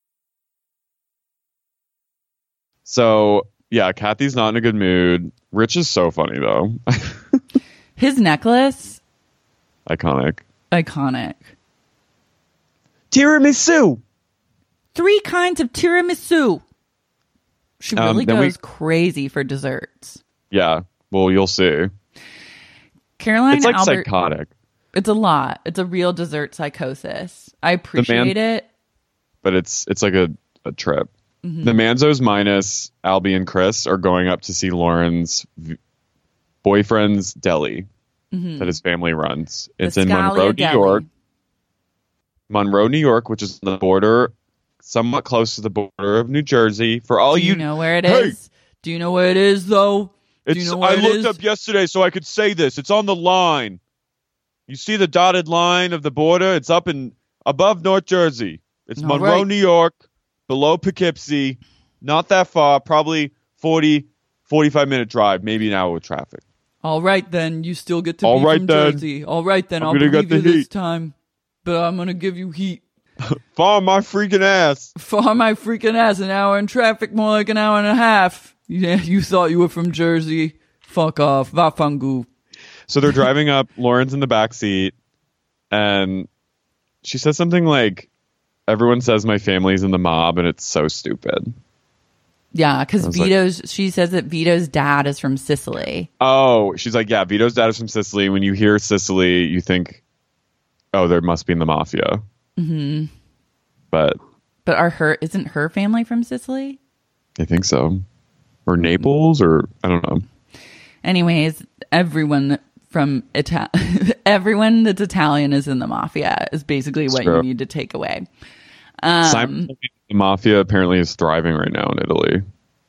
So, yeah, Kathy's not in a good mood. Rich is so funny, though. His necklace, iconic. Iconic. Tiramisu. Three kinds of tiramisu. She really Um, then goes we- crazy for desserts. Yeah, well, you'll see. Caroline It's like Albert, psychotic. It's a lot. It's a real dessert psychosis. I appreciate it. But it's it's like a, a trip. Mhm. The Manzos minus Albie and Chris are going up to see Lauren's v- boyfriend's deli Mhm. that his family runs. The It's in Scalia Monroe, New Deli. York. Monroe, New York, which is on the border, somewhat close to the border of New Jersey. For all Do you, you know where it is? Hey! Do you know where it is, though? Do you It's, know where I it looked is? up yesterday so I could say this. It's on the line. You see the dotted line of the border? It's up in above North Jersey. It's All Monroe, right. New York, below Poughkeepsie. Not that far, probably forty, forty-five minute drive, maybe an hour with traffic. All right, then. You still get to All be right, from then. Jersey. All right, then. I'm I'll gonna believe get you the this heat. time. But I'm going to give you heat. Farm my freaking ass. For my freaking ass, an hour in traffic, more like an hour and a half. Yeah, you thought you were from Jersey. Fuck off. Va fangu. So they're driving up. Lauren's in the back seat, and she says something like, "Everyone says my family's in the mob, and it's so stupid." Yeah, because I was like- Vito's, she says that Vito's dad is from Sicily. Oh, she's like, "Yeah, Vito's dad is from Sicily." When you hear Sicily, you think, "Oh, there must be in the mafia." hmm But But are her, isn't her family from Sicily? I think so, or Naples, or I don't know. Anyways, everyone from Ita- everyone that's Italian is in the mafia is basically what True. you need to take away. Um, Simon, the mafia apparently is thriving right now in Italy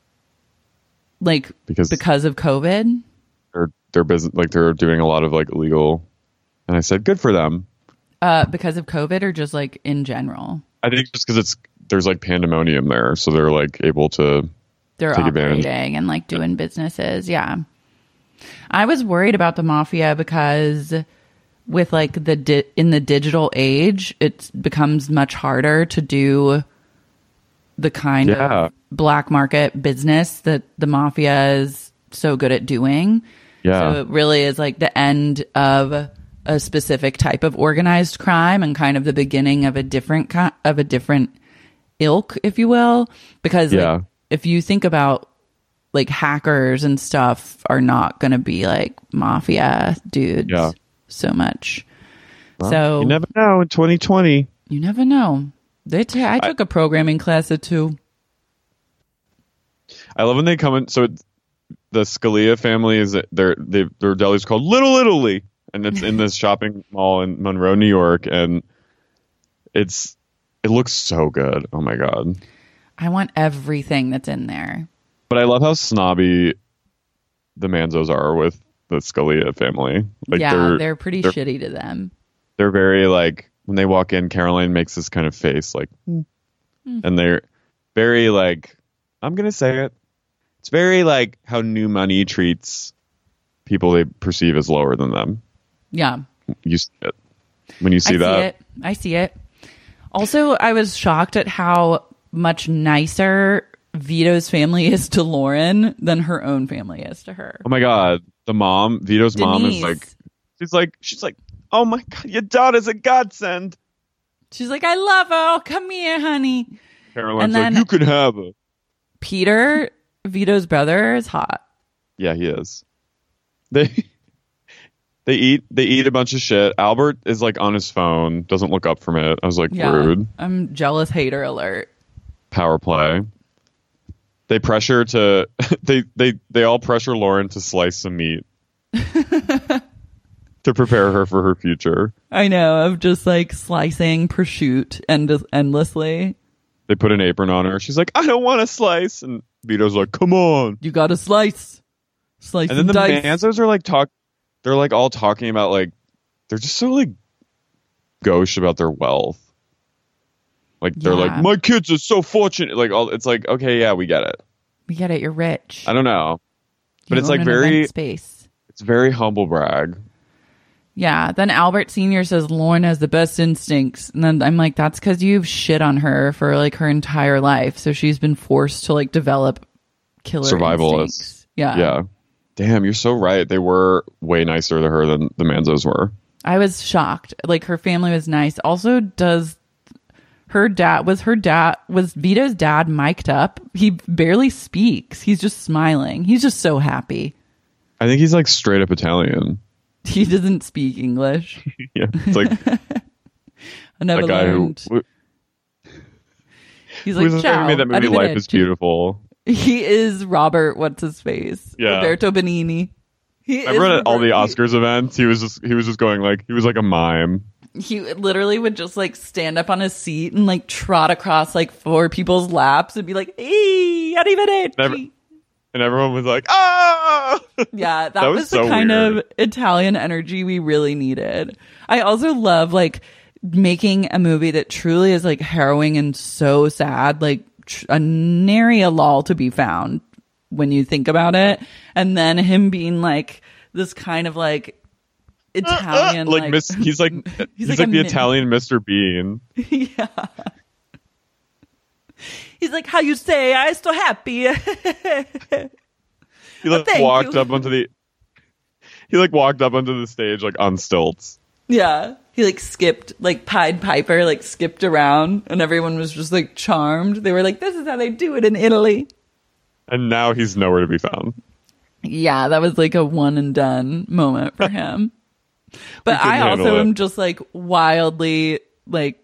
like because because of COVID. they're they're business like they're doing a lot of like illegal. And I said, good for them. Uh, because of COVID or just like in general? I think just because it's there's like pandemonium there, so they're like able to They're take advantage. operating and like doing businesses. Yeah. I was worried about the mafia because with like the di- in the digital age, it becomes much harder to do the kind Yeah. of black market business that the mafia is so good at doing. Yeah. So it really is like the end of a specific type of organized crime and kind of the beginning of a different ki- of a different ilk, if you will. Because like, Yeah. if you think about like hackers and stuff are not going to be like mafia dudes Yeah. so much. Well, so you never know in twenty twenty. you never know. They t- I took a programming class or two. I love when they come in. So it's, the Scalia family is their they, their deli's called Little Italy, and it's in this shopping mall in Monroe, New York, and it's it looks so good. Oh my god! I want everything that's in there. But I love how snobby the Manzos are with the Scalia family. Like yeah, they're they're, pretty they're, shitty to them. They're very like when they walk in, Caroline makes this kind of face like, "Hmm." mm. and they're very like, I'm gonna say it. It's very like how new money treats people they perceive as lower than them. Yeah, you see it when you see I that. See it. I see it. Also, I was shocked at how much nicer Vito's family is to Lauren than her own family is to her. Oh my god, the mom, Vito's Denise. mom is like, she's like, she's like, oh my god, your daughter's a godsend. She's like, I love her. Oh, come here, honey. Caroline's and then like, you could have her. Peter, Vito's brother, is hot. Yeah, he is. They they eat they eat a bunch of shit. Albert is like on his phone, doesn't look up from it. I was like, yeah, rude. I'm jealous hater alert. Power play. They pressure to they they they all pressure Lauren to slice some meat to prepare her for her future. I know, of just like slicing prosciutto end- endlessly. They put an apron on her. She's like, I don't want to slice. And Vito's like, come on. You got to slice. Slice and then the dice. Manzos are like, talk. They're like all talking about like, they're just so like gauche about their wealth. Like, they're Yeah. like, my kids are so fortunate. Like, all it's like, okay, yeah, we get it. We get it. You're rich. I don't know. But You it's own like an very, event space. it's very humble brag. Yeah. Then Albert Senior says Lauren has the best instincts. And then I'm like, that's because you've shit on her for like her entire life. So she's been forced to like develop killer Survivalists. instincts. Yeah. Yeah. Damn, you're so right. They were way nicer to her than the Manzos were. I was shocked. Like her family was nice. Also, does her dad, was her dad, was Vito's dad mic'd up? He barely speaks. He's just smiling. He's just so happy. I think he's like straight up Italian. He doesn't speak English. Yeah. It's like I never that guy learned. who. He's like, who ciao. made that movie Life is Arrivederci. Beautiful. He is Robert, what's his face? Yeah. Roberto Benini. He I read is at all the Robert- Oscars events. He was just he was just going like he was like a mime. He literally would just like stand up on his seat and like trot across like four people's laps and be like, hey, arrivederci. Never, and everyone was like, ah! Yeah, that, That was was, so the kind weird. of Italian energy we really needed. I also love like making a movie that truly is like harrowing and so sad, like tr- a nary a lull to be found when you think about it. And then him being like this kind of like Italian, like, like, Miss, he's like he's, like like, a the min- Italian Mister Bean. yeah. He's like, how you say? I so happy. He like thank walked you. up onto the he like walked up onto the stage like on stilts. Yeah. He like skipped, like Pied Piper, like skipped around, and everyone was just like charmed. They were like, this is how they do it in Italy. And now he's nowhere to be found. Yeah, that was like a one and done moment for him. But couldn't I handle also it. am just like wildly like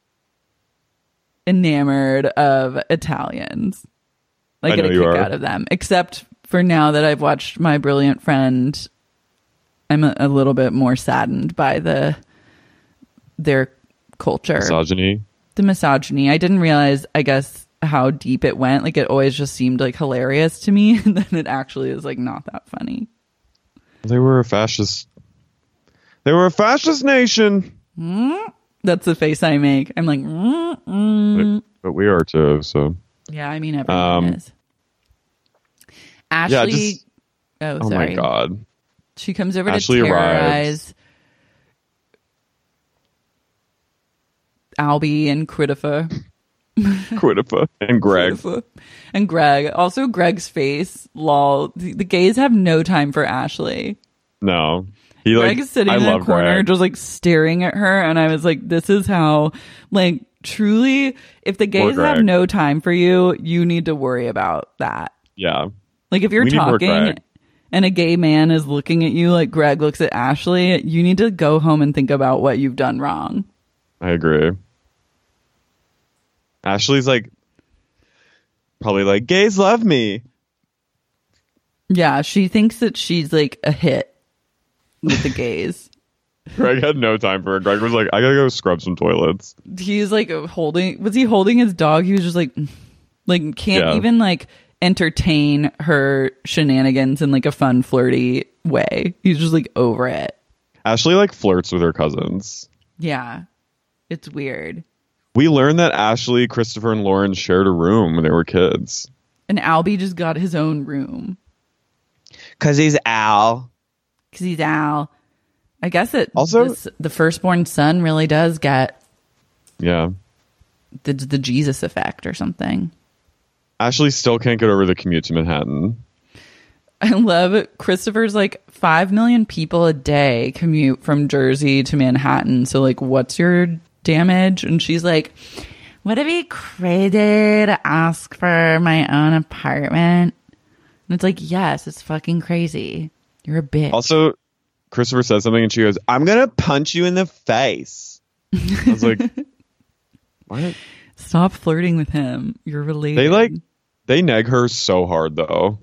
enamored of Italians. Like I get a know you kick are. out of them. Except for now that I've watched My Brilliant Friend, I'm a, a little bit more saddened by the their culture. Misogyny. The misogyny. I didn't realize, I guess, how deep it went. Like it always just seemed like hilarious to me, and then it actually is like not that funny. They were a fascist. They were a fascist nation. Mm, that's the face I make. I'm like, mm, mm. But, but we are too. So Yeah, I mean everyone Um, is. Ashley, yeah, just- oh, oh sorry. my god. She comes over Ashley to terrorize arrives. Albie and Critifa. Quitifa and Greg. Critifa. And Greg. Also, Greg's face. Lol. The, the gays have no time for Ashley. No. He like Greg's sitting I in the love corner Greg. just like staring at her, and I was like, this is how, like, truly, if the gays have Greg. no time for you, you need to worry about that. Yeah. Like, if you're We need more talking Greg. and a gay man is looking at you like Greg looks at Ashley, you need to go home and think about what you've done wrong. I agree. Ashley's like probably like gays love me. Yeah, she thinks that she's like a hit with the gays. Greg had no time for it. Greg was like, I gotta go scrub some toilets. He's like holding, was he holding his dog? He was just like, like can't Yeah. even like entertain her shenanigans in like a fun, flirty way. He's just like over it. Ashley like flirts with her cousins. Yeah, it's weird. We learned that Ashley, Christopher, and Lauren shared a room when they were kids. And Albie just got his own room. Because he's Al. Because he's Al. I guess it also this, the firstborn son really does get yeah the the Jesus effect or something. Ashley still can't get over the commute to Manhattan. I love it. Christopher's like five million people a day commute from Jersey to Manhattan. So like, what's your damage? And she's like, would it be crazy to ask for my own apartment? And it's like, yes, it's fucking crazy. You're a bitch. Also, Christopher says something and she goes, I'm going to punch you in the face. I was like, what? Stop flirting with him. You're related. They like, they neg her so hard though.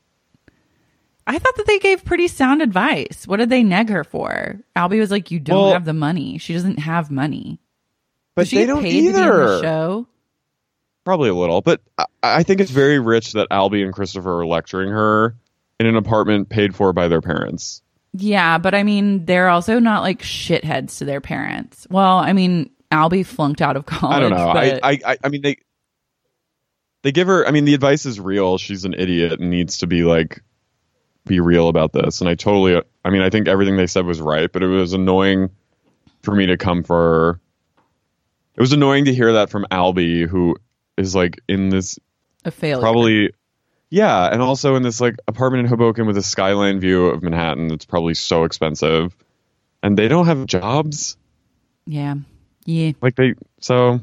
I thought that they gave pretty sound advice. What did they neg her for? Albie was like, you don't well, have the money. She doesn't have money. But was she they don't paid either. To be on the show? Probably a little, but I, I think it's very rich that Albie and Christopher are lecturing her in an apartment paid for by their parents. Yeah, but I mean, they're also not like shitheads to their parents. Well, I mean, Albie flunked out of college. I don't know. But... I, I, I mean, they they give her. I mean, the advice is real. She's an idiot and needs to be like be real about this. And I totally. I mean, I think everything they said was right, but it was annoying for me to come for. It was annoying to hear that from Albie, who is like in this a failure. Probably. Yeah, and also in this like apartment in Hoboken with a skyline view of Manhattan that's probably so expensive, and they don't have jobs. Yeah, yeah. Like they so.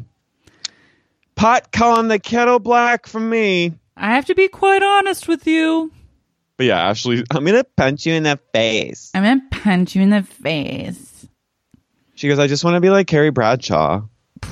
Pot calling the kettle black for me. I have to be quite honest with you. But yeah, Ashley, I'm gonna punch you in the face. I'm gonna punch you in the face. She goes, I just want to be like Carrie Bradshaw.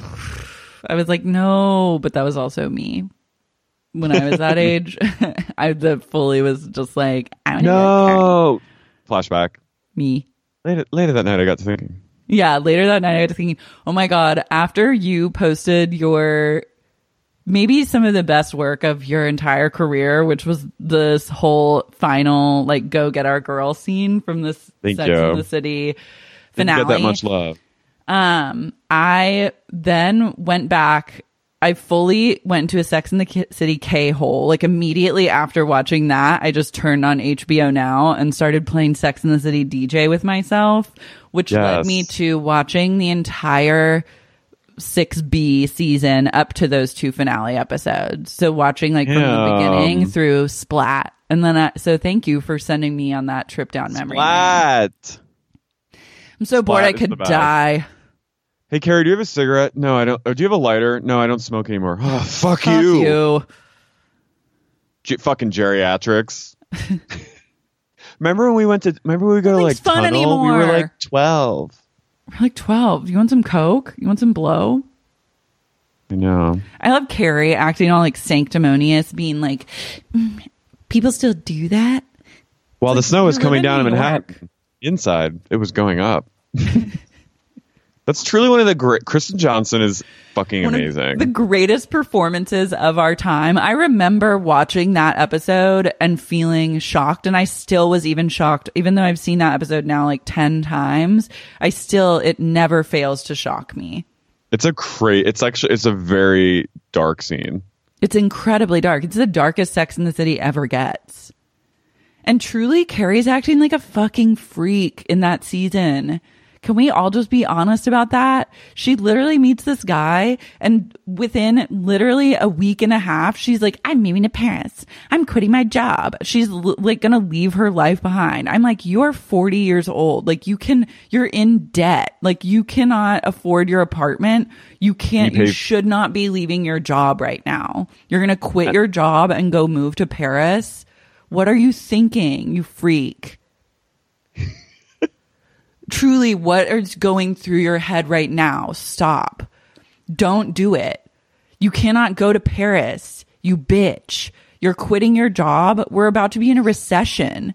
I was like, no, but that was also me. When I was that age, I the fully was just like, I don't no. Flashback. Me. Later, later that night, I got to thinking. Yeah, later that night, I got to thinking, oh my God, after you posted your, maybe some of the best work of your entire career, which was this whole final, like, go get our girl scene from this Thank Sex you. and the City finale. Didn't get that much love. Um, I then went back. I fully went to a Sex and the City K-hole. Like immediately after watching that, I just turned on H B O Now and started playing Sex and the City D J with myself, which yes. led me to watching the entire six B season up to those two finale episodes. So watching like from yeah. the beginning through Splat. And then, I, so thank you for sending me on that trip down memory lane. Splat. I'm so Splat bored I could die. Hey, Carrie, do you have a cigarette? No, I don't. Oh, do you have a lighter? No, I don't smoke anymore. Oh, fuck, Fuck you. you. G- fucking geriatrics. Remember when we went to, remember when we go to like fun Tunnel? Anymore. We were like twelve. We're like twelve. You want some Coke? You want some blow? I know. I love Carrie acting all like sanctimonious, being like, mm, people still do that? While It's the like, snow was we coming live in down in New Manhattan, inside, it was going up. That's truly one of the great. Kristen Johnson is fucking One of amazing. the greatest performances of our time. I remember watching that episode and feeling shocked, and I still was even shocked, even though I've seen that episode now like ten times. I still, it never fails to shock me. It's a cra- It's actually, it's a very dark scene. It's incredibly dark. It's the darkest Sex in the City ever gets. And truly, Carrie's acting like a fucking freak in that season. Can we all just be honest about that? She literally meets this guy, and within literally a week and a half, she's like, I'm moving to Paris. I'm quitting my job. She's l- like going to leave her life behind. I'm like, you're forty years old. Like you can, you're in debt. Like you cannot afford your apartment. You can't, you, you should not be leaving your job right now. You're going to quit your job and go move to Paris. What are you thinking, you freak? Truly, what is going through your head right now? Stop. Don't do it. You cannot go to Paris, you bitch. You're quitting your job. We're about to be in a recession.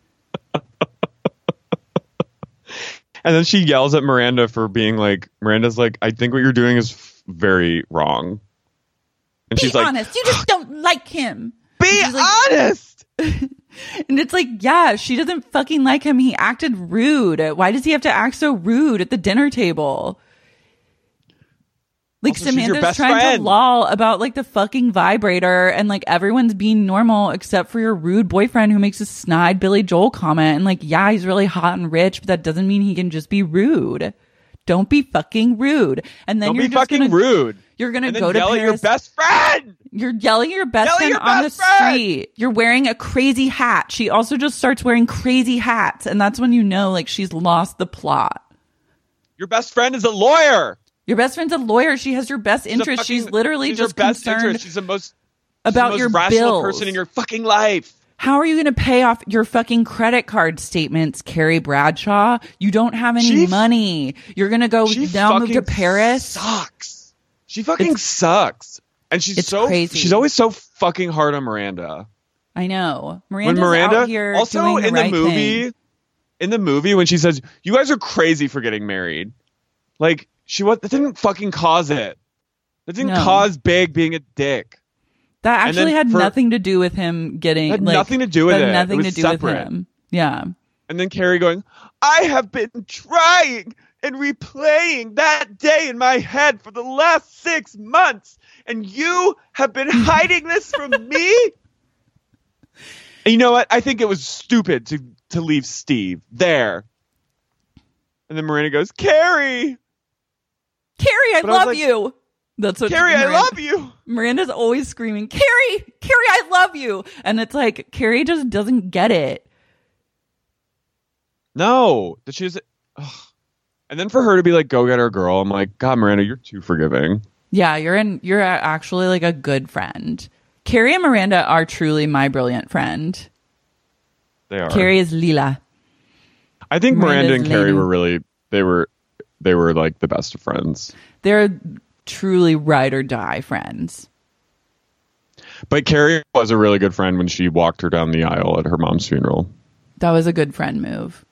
And then she yells at Miranda for being like, Miranda's like, I think what you're doing is f- very wrong. And be she's like, honest. You just don't like him. Be honest. Like, and it's like, yeah, she doesn't fucking like him. He acted rude. Why does he have to act so rude at the dinner table? Like Also, she's your Samantha's best trying friend. to lol about like the fucking vibrator and like everyone's being normal except for your rude boyfriend who makes a snide Billy Joel comment and like, yeah, he's really hot and rich, but that doesn't mean he can just be rude. Don't be fucking rude. And then Don't you're be just fucking gonna, rude. You're gonna And then go to yell at Paris. your best friend. You're yelling at your best Yell at friend your on best the friend. street. You're wearing a crazy hat. She also just starts wearing crazy hats, and that's when you know like she's lost the plot. Your best friend is a lawyer. Your best friend's a lawyer. She has your best She's a interest. fucking- she's literally she's just your best concerned interest. She's the most about she's the your most rational bills. person in your fucking life. How are you going to pay off your fucking credit card statements, Carrie Bradshaw? You don't have any She f- money. You're going to go She now move to fucking Paris. Sucks. She fucking It's- sucks. And she's it's so crazy. she's always so fucking hard on Miranda. I know. When Miranda's Miranda out here also doing the in the right movie thing. in the movie when she says, "You guys are crazy for getting married." Like she what that didn't fucking cause it. That didn't No. cause Big being a dick. That And then actually had for- nothing to do with him getting. Had like, nothing to do with had it. Nothing It to was do separate. with him. Yeah. And then Carrie going, "I have been trying and replaying that day in my head for the last six months, and you have been hiding this from me." And you know what? I think it was stupid to to leave Steve there. And then Miranda goes, "Carrie, Carrie, I But I was love like, you. That's what Carrie, I Miranda- love you." Miranda's always screaming, Carrie, Carrie, I love you. And it's like, Carrie just doesn't get it. No, that she's. Ugh. And then for her to be like, "Go get her, girl," I'm like, God, Miranda, you're too forgiving. Yeah, you're in. You're actually like a good friend. Carrie and Miranda are truly my brilliant friend. They are. Carrie is Lila. I think Miranda Miranda's and Carrie lady. were really. They were. They were like the best of friends. They're truly ride or die friends. But Carrie was a really good friend when she walked her down the aisle at her mom's funeral. That was a good friend move.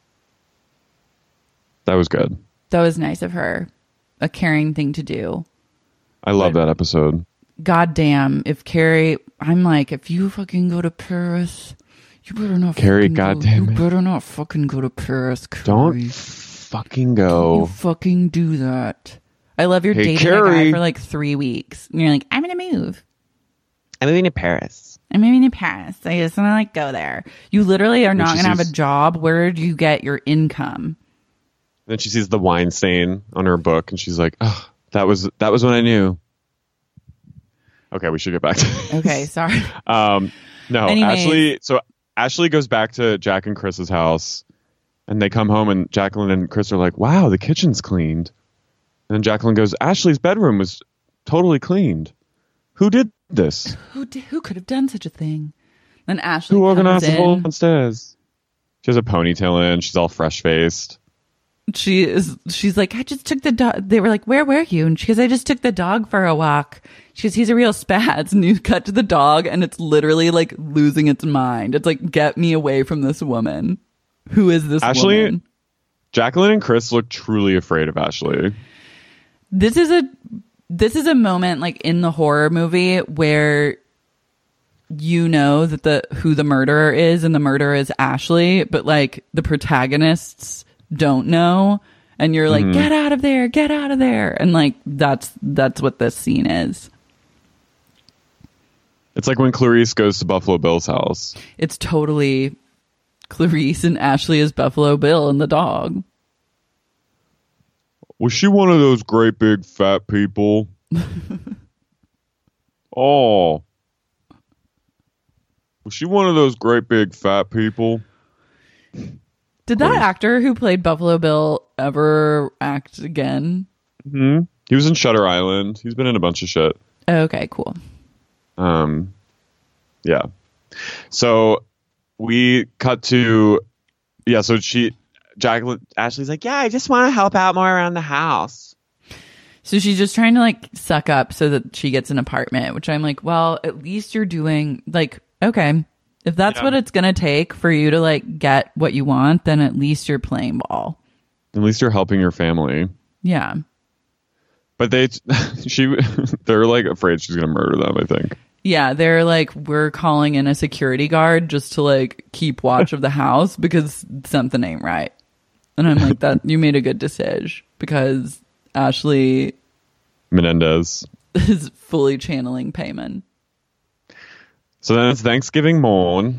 That was good. That was nice of her. A caring thing to do. I love that episode. God damn, if Carrie, I'm like, if you fucking go to Paris, you better not Carrie, fucking goddamn go. it. You better not fucking go to Paris, Carrie. Don't fucking You go. fucking do that. I love you're Hey, dating a guy Carrie. for like three weeks. And you're like, I'm going to move. I'm moving to Paris. I'm moving to Paris. I just want to like go there. You literally are not she going to have a sees- job. Where do you get your income? Then she sees the wine stain on her book, and she's like, "Oh, that was that was when I knew." Okay, we should get back to this. Okay, sorry. Um, no, Anyways. Ashley. So Ashley goes back to Jack and Chris's house, and they come home, and Jacqueline and Chris are like, "Wow, the kitchen's cleaned." And then Jacqueline goes, "Ashley's bedroom was totally cleaned. Who did this? Who did, who could have done such a thing?" Then Ashley Who comes organized the whole in. downstairs?" She has a ponytail in. She's all fresh faced. She is. She's like, I just took the dog. They were like, where were you? And she goes, I just took the dog for a walk. She goes, he's a real spaz. And you cut to the dog, and it's literally like losing its mind. It's like, get me away from this woman. Who is this Ashley, woman? Jacqueline and Chris look truly afraid of Ashley. This is a this is a moment like in the horror movie where you know that the who the murderer is, and the murderer is Ashley, but like the protagonists don't know, and you're like, Mhm. get out of there, get out of there, and like that's that's what this scene is. It's like when Clarice goes to Buffalo Bill's house. It's totally Clarice and Ashley as Buffalo Bill and the dog. Was she one of those great big fat people? Oh. Was she one of those great big fat people? Did that actor who played Buffalo Bill ever act again? Hmm. He was in Shutter Island. He's been in a bunch of shit. Okay, cool. Um, yeah. So we cut to, yeah. So she, Jacqueline, Ashley's like, yeah, I just want to help out more around the house. So she's just trying to like suck up so that she gets an apartment, which I'm like, well, at least you're doing like, okay, if that's Yeah. what it's going to take for you to like get what you want, then at least you're playing ball. At least you're helping your family. Yeah. But they, she, they're like afraid she's gonna murder them. I think. Yeah. They're like, we're calling in a security guard just to like keep watch of the house because something ain't right. And I'm like, that you made a good decision because Ashley Menendez is fully channeling Payman. So then it's Thanksgiving morn.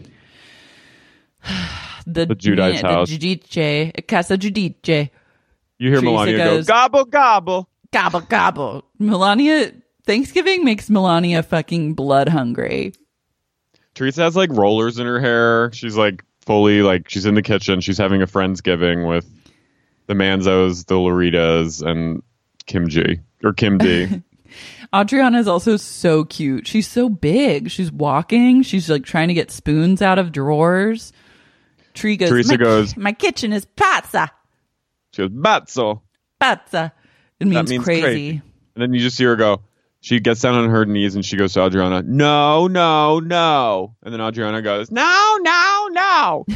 The, the Judice the house. Giudice, Casa Giudice. You hear Teresa Melania goes, go, Gobble, gobble. Gobble, gobble. Melania, Thanksgiving makes Melania fucking blood hungry. Teresa has like rollers in her hair. She's like fully like she's in the kitchen. She's having a Friendsgiving with the Manzos, the Loritas, and Kim G or Kim D. Adriana is also so cute. She's so big. She's walking. She's like trying to get spoons out of drawers. Tree goes, Teresa my, goes, my kitchen is pazza. She goes, Bazzo. Pazza. It means, means crazy. crazy. And then you just see her go, she gets down on her knees and she goes to Adriana, no, no, no. And then Adriana goes, no, no, no.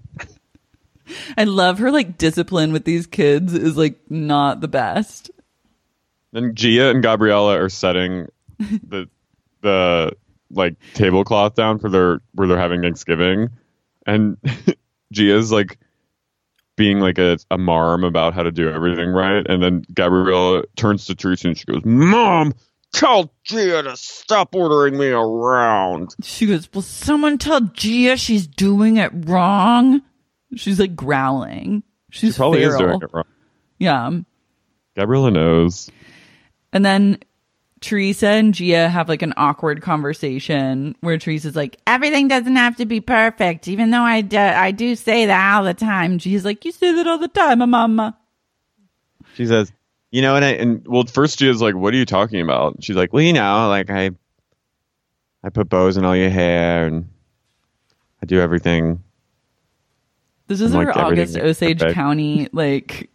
I love her like discipline with these kids is like not the best. Then Gia and Gabriella are setting the the like tablecloth down for their where they're having Thanksgiving, and Gia's like being like a, a marm about how to do everything right, and then Gabriella turns to Teresa and she goes, "Mom, tell Gia to stop ordering me around." She goes, "Will someone tell Gia she's doing it wrong?" She's like growling. She's she probably feral. is doing it wrong. Yeah. Gabriella knows. And then Teresa and Gia have like an awkward conversation where Teresa's like, everything doesn't have to be perfect, even though I, do, I do say that all the time. Gia's like, you say that all the time, mama. She says, you know what? I, and well, first Gia's like, what are you talking about? She's like, well, you know, like I, I put bows in all your hair and I do everything. This is I'm her like, August Osage perfect. County like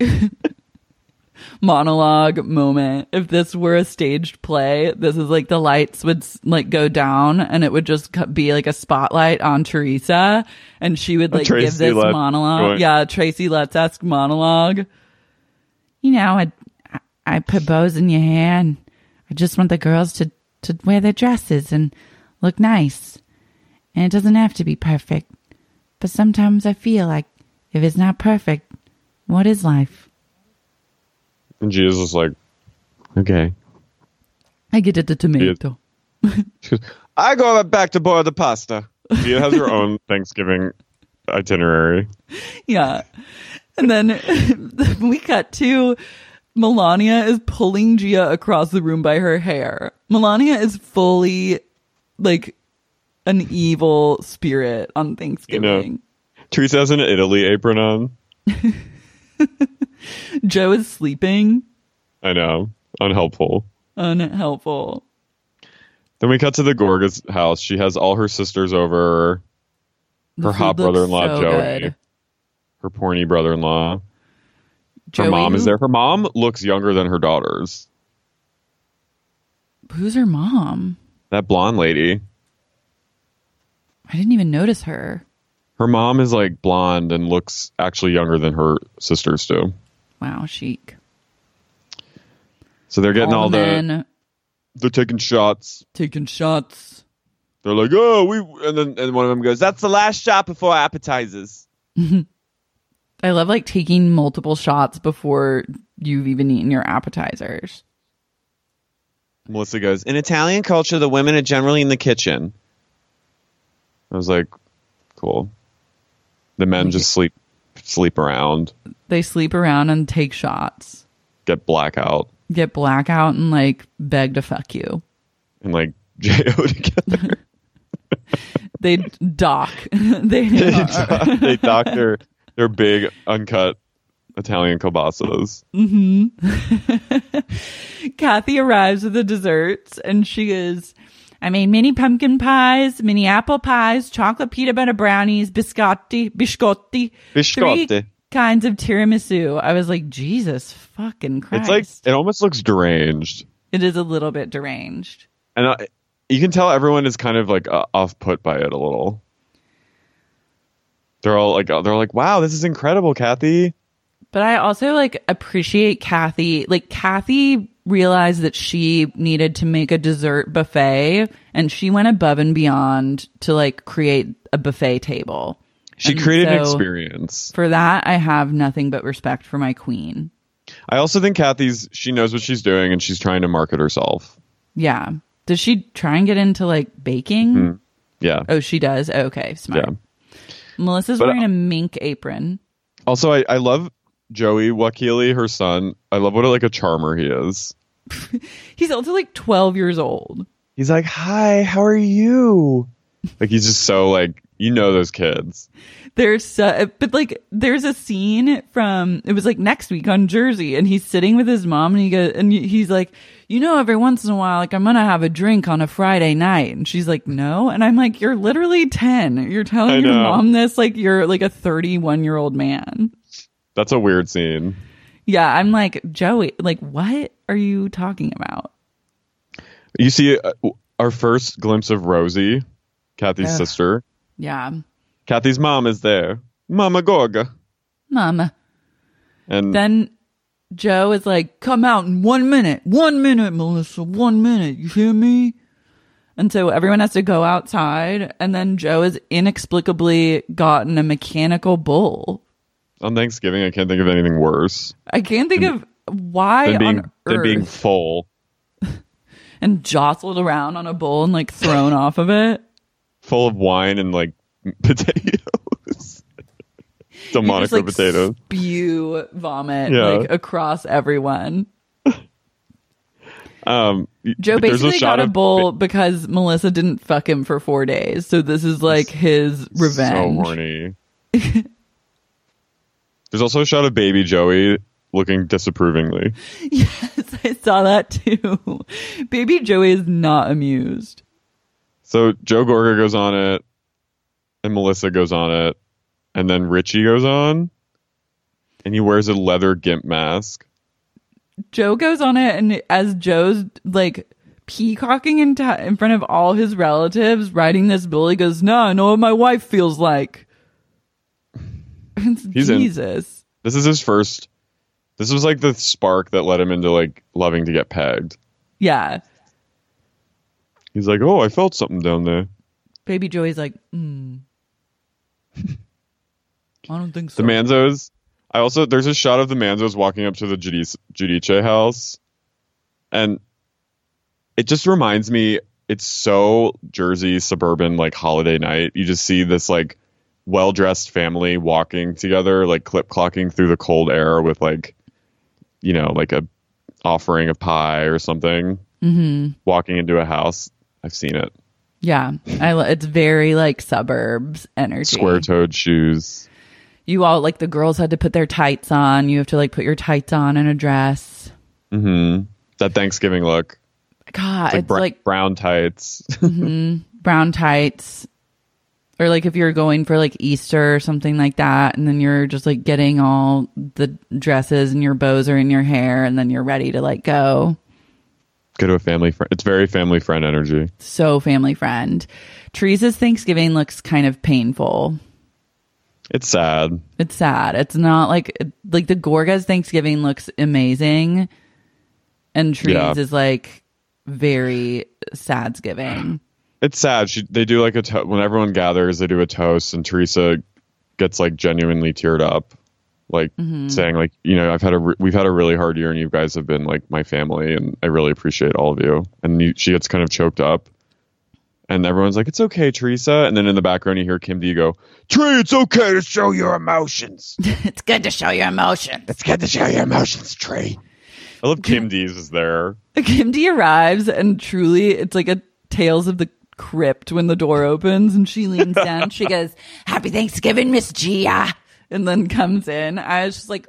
monologue moment. If this were a staged play, this is like the lights would like go down and it would just be like a spotlight on Teresa and she would like Tracy give this Letts monologue. going. Yeah, Tracy Letts-esque monologue. You know, I, I put bows in your hair and I just want the girls to, to wear their dresses and look nice. And it doesn't have to be perfect. But sometimes I feel like if it's not perfect, what is life? And Gia's just like, okay. I get it, the tomato. She goes, I go back to boil the pasta. Gia has her own Thanksgiving itinerary. Yeah. And then we cut to Melania is pulling Gia across the room by her hair. Melania is fully like an evil spirit on Thanksgiving. You know, Teresa has an Italy apron on. Joe is sleeping. I know. Unhelpful. Unhelpful. Then we cut to the Gorga's house. She has all her sisters over. The Her food hot looks brother-in-law, so Joey. good. Her porny brother-in-law. Her Joey mom is who? there. Her mom looks younger than her daughters. Who's her mom? That blonde lady. I didn't even notice her. Her mom is like blonde and looks actually younger than her sisters do. Wow, chic. So they're getting all, all the the men they're taking shots. taking shots. They're like, oh, we, and then and one of them goes, that's the last shot before appetizers. I love like taking multiple shots before you've even eaten your appetizers. Melissa goes, in Italian culture, the women are generally in the kitchen. I was like, cool. The men just sleep sleep around, They sleep around and take shots, get blackout, get blackout, and like beg to fuck you. and like J O together. They dock. they they, dock, they dock their, their big, uncut Italian kielbasa's. Mm-hmm. Kathy arrives with the desserts and she is, I made mini pumpkin pies, mini apple pies, chocolate peanut butter brownies, biscotti, biscotti, Biscotti. three kinds of tiramisu. I was like, Jesus fucking Christ. It's like, it almost looks deranged. It is a little bit deranged. And I, you can tell everyone is kind of like uh, off put by it a little. They're all like, they're like, wow, this is incredible, Kathy. But I also like appreciate Kathy. Like Kathy realized that she needed to make a dessert buffet and she went above and beyond to like create a buffet table. She And created an so experience. For that, I have nothing but respect for my queen. I also think Kathy's, she knows what she's doing and she's trying to market herself. Yeah. Does she try and get into like baking? Mm. Yeah. Oh, she does? Okay, smart. Yeah. Melissa's But, wearing a mink apron. Also, I, I love Joey Wakili, her son. I love what a, like a charmer he is. He's also like twelve years old. He's like, hi, how are you? Like, he's just so like, you know those kids. There's so, but like there's a scene from, it was like next week on Jersey, and he's sitting with his mom and he goes, and he's like, you know, every once in a while, like I'm gonna have a drink on a Friday night, and she's like, no, and I'm like, you're literally ten. You're telling I your know. mom this like you're like a thirty-one year old man. That's a weird scene. Yeah, I'm like, Joey, like what are you talking about? You see uh, our first glimpse of Rosie, Kathy's Ugh. sister. Yeah, Kathy's mom is there. Mama Gorga. Mama. And Then Joe is like, come out in one minute. One minute, Melissa. One minute. You hear me? And so everyone has to go outside. And then Joe has inexplicably gotten a mechanical bull. on Thanksgiving, I can't think of anything worse. I can't think of why than being, on than earth. being full. And jostled around on a bowl and like thrown off of it. Full of wine and like potatoes. Delmonico just, like, potatoes. Spew vomit Yeah. like across everyone. Um, Joe there's basically shot got a of- bowl because Melissa didn't fuck him for four days. So this is like his revenge. So horny. There's also a shot of baby Joey looking disapprovingly. Yes, I saw that too. Baby Joey is not amused. So Joe Gorga goes on it, and Melissa goes on it, and then Richie goes on, and he wears a leather gimp mask. Joe goes on it, and as Joe's like peacocking in, ta- in front of all his relatives, riding this bull, he goes, "No, I know what my wife feels like." He's in- Jesus. This is his first. This was like the spark that led him into like loving to get pegged. Yeah. He's like, "Oh, I felt something down there." Baby Joey's like, mm. I don't think so. The Manzos. I also there's a shot of the Manzos walking up to the Giudice, Giudice house, and it just reminds me. It's so Jersey suburban, like holiday night. You just see this like well-dressed family walking together, like clip clocking through the cold air with like, you know, like a offering of pie or something. Mm-hmm. Walking into a house. I've seen it. Yeah, I. lo- It's very like suburbs energy. Square-toed shoes. You all like the girls had to put their tights on. You have to like put your tights on and a dress. Mm-hmm. That Thanksgiving look. God, It's like, it's br- like brown tights. mhm, brown tights, or like if you're going for like Easter or something like that, and then you're just like getting all the dresses and your bows are in your hair, and then you're ready to like go. Go to a family friend. It's very family friend energy. So family friend. Teresa's Thanksgiving looks kind of painful. It's sad. It's sad. It's not like like the Gorga's Thanksgiving looks amazing, and Trees Yeah. is like very sadsgiving. It's sad. She, they do like a to- when everyone gathers, they do a toast, and Teresa gets like genuinely teared up, like Mhm. saying like, you know, I've had a re- we've had a really hard year, and you guys have been like my family, and I really appreciate all of you. And you, she gets kind of choked up, and everyone's like, "It's okay, Teresa." And then in the background, you hear Kim D go, "Trey, it's okay to show your emotions. It's good to show your emotions. It's good to show your emotions, Trey." I love Kim D's is there. Kim D arrives, and truly, it's like a Tales of the Crypt when the door opens, and she leans down. She goes, "Happy Thanksgiving, Miss Gia," and then comes in. I was just like,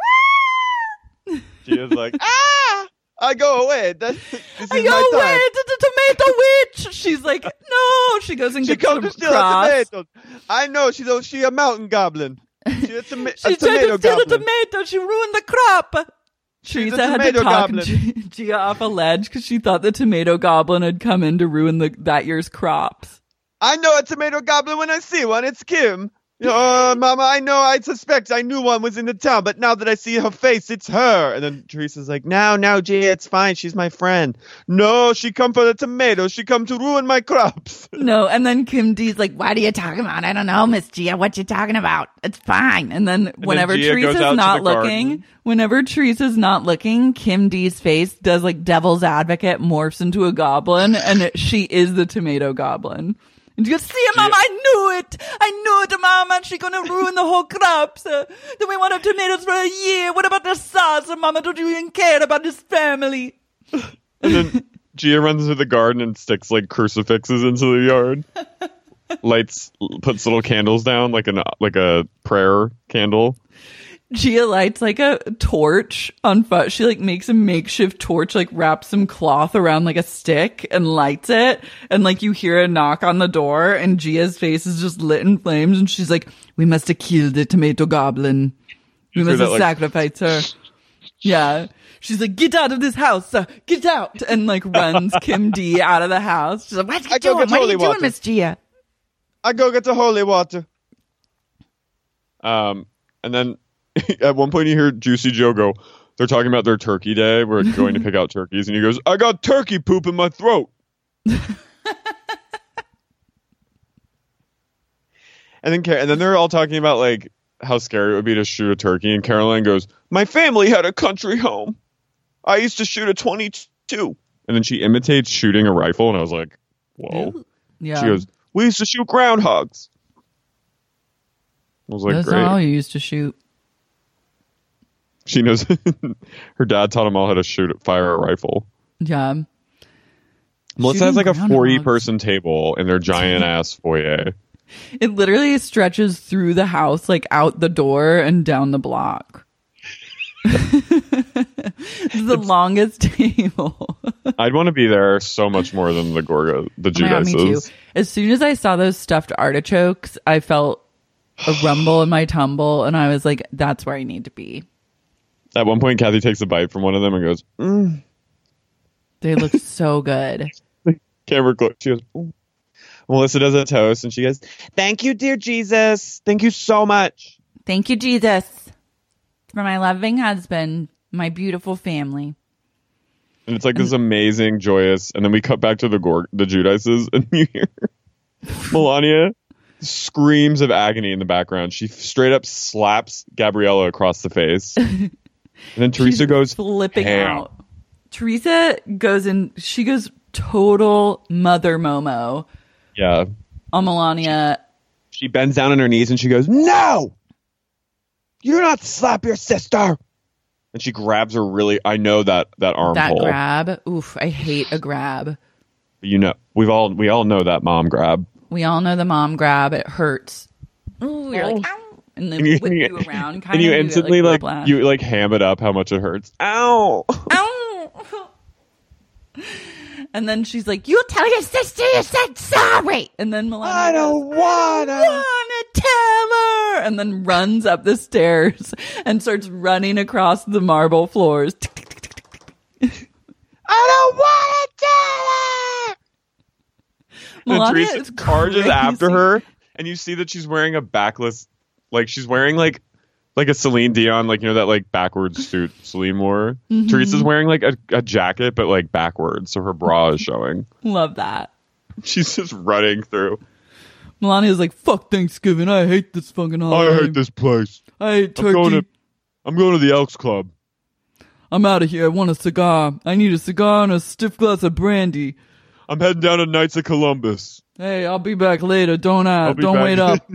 She is like, Ah! I go away. That, this is "I go my away time. to the tomato witch." She's like, "No." She goes and She gets comes the to steal cross. a tomato. I know she's a, she a mountain goblin. She's a, toma- She a tried tomato to steal goblin. a tomato. She ruined the crop. She's a Teresa had to tomato talk goblin. G- Gia off a ledge because she thought the tomato goblin had come in to ruin the that year's crops. I know a tomato goblin when I see one. It's Kim. Uh, Mama, I know, I suspect I knew one was in the town, but now that I see her face, it's her. And then Teresa's like, no, no, Gia, it's fine. She's my friend. No, she come for the tomatoes. She come to ruin my crops. No, and then Kim D's like, what are you talking about? I don't know, Miss Gia, what you talking about? It's fine. And then And whenever then Gia goes Teresa's out to not the looking, garden. whenever Teresa's not looking, Kim D's face does like devil's advocate, morphs into a goblin, and it, she is the tomato goblin. And she goes, see, Mama, I knew it. I knew it, Mama. She's going to ruin the whole crops. Uh, then we won't have tomatoes for a year. What about the sauce? Mama, don't you even care about this family? And then Gia runs into the garden and sticks like crucifixes into the yard. Lights, puts little candles down like an like a prayer candle. Gia lights like a torch on fire. She like makes a makeshift torch, like wraps some cloth around like a stick and lights it. And like you hear a knock on the door and Gia's face is just lit in flames. And she's like, we must have killed the tomato goblin. We You must hear have that, like- sacrificed her. Yeah. She's like, get out of this house. Uh, get out. And like runs Kim D out of the house. She's like, what are you I go doing? get What are holy you doing, water. Miss Gia? I go get the holy water. Um, and then at one point you hear Juicy Joe go, they're talking about their turkey day. We're going to pick out turkeys. And he goes, I got turkey poop in my throat. and then Car- and then they're all talking about like how scary it would be to shoot a turkey. And Caroline goes, my family had a country home. I used to shoot a twenty-two. And then she imitates shooting a rifle. And I was like, whoa. Yeah. She goes, we used to shoot groundhogs. I was like, That's great. not how you used to shoot. She knows her dad taught him all how to shoot, fire a rifle. Yeah. Melissa has like Shooting a forty groundhogs. person table in their giant ass foyer. It literally stretches through the house, like out the door and down the block. It's the longest table. I'd want to be there so much more than the Gorga, the Oh my God, me too. Judices. As soon as I saw those stuffed artichokes, I felt a rumble in my tumble, and I was like, that's where I need to be. At one point, Kathy takes a bite from one of them and goes, mm. They look so good. Camera close. She goes, "Ooh." Melissa does a toast and she goes, thank you, dear Jesus. Thank you so much. Thank you, Jesus, for my loving husband, my beautiful family. And it's like this amazing, joyous. And then we cut back to the Gorg, the Judices, and you hear Melania screams of agony in the background. She straight up slaps Gabriella across the face. And then Teresa She's goes flipping ham. out. Teresa goes in, she goes total mother Momo Yeah. on Melania. She bends down on her knees and she goes, no! You do not slap your sister! And she grabs her really, I know that, that arm That hole. grab. Oof, I hate a grab. You know, we've all, we all know that mom grab. We all know the mom grab. It hurts. Ooh, you're like, ow. And then And you, whip you around. Kind and you of, instantly get, like, whiplash. you like ham it up how much it hurts. Ow! Ow! And then she's like, you tell your sister you said sorry. And then Melania I don't goes, wanna. I wanna tell her. And then runs up the stairs and starts running across the marble floors. I don't want to tell her. And Melania Teresa is charges crazy. after her, and you see that she's wearing a backless, like she's wearing like like a Celine Dion, like you know that like backwards suit Celine wore. Mhm. Teresa's wearing like a, a jacket, but like backwards, so her bra is showing. Love that. She's just running through. Melania's like, fuck Thanksgiving. I hate this fucking holiday. I hate this place. I hate I'm going turkey. to, I'm going to the Elks Club. I'm out of here. I want a cigar. I need a cigar and a stiff glass of brandy. I'm heading down to Knights of Columbus. Hey, I'll be back later. Don't I'll uh, be don't back. wait up.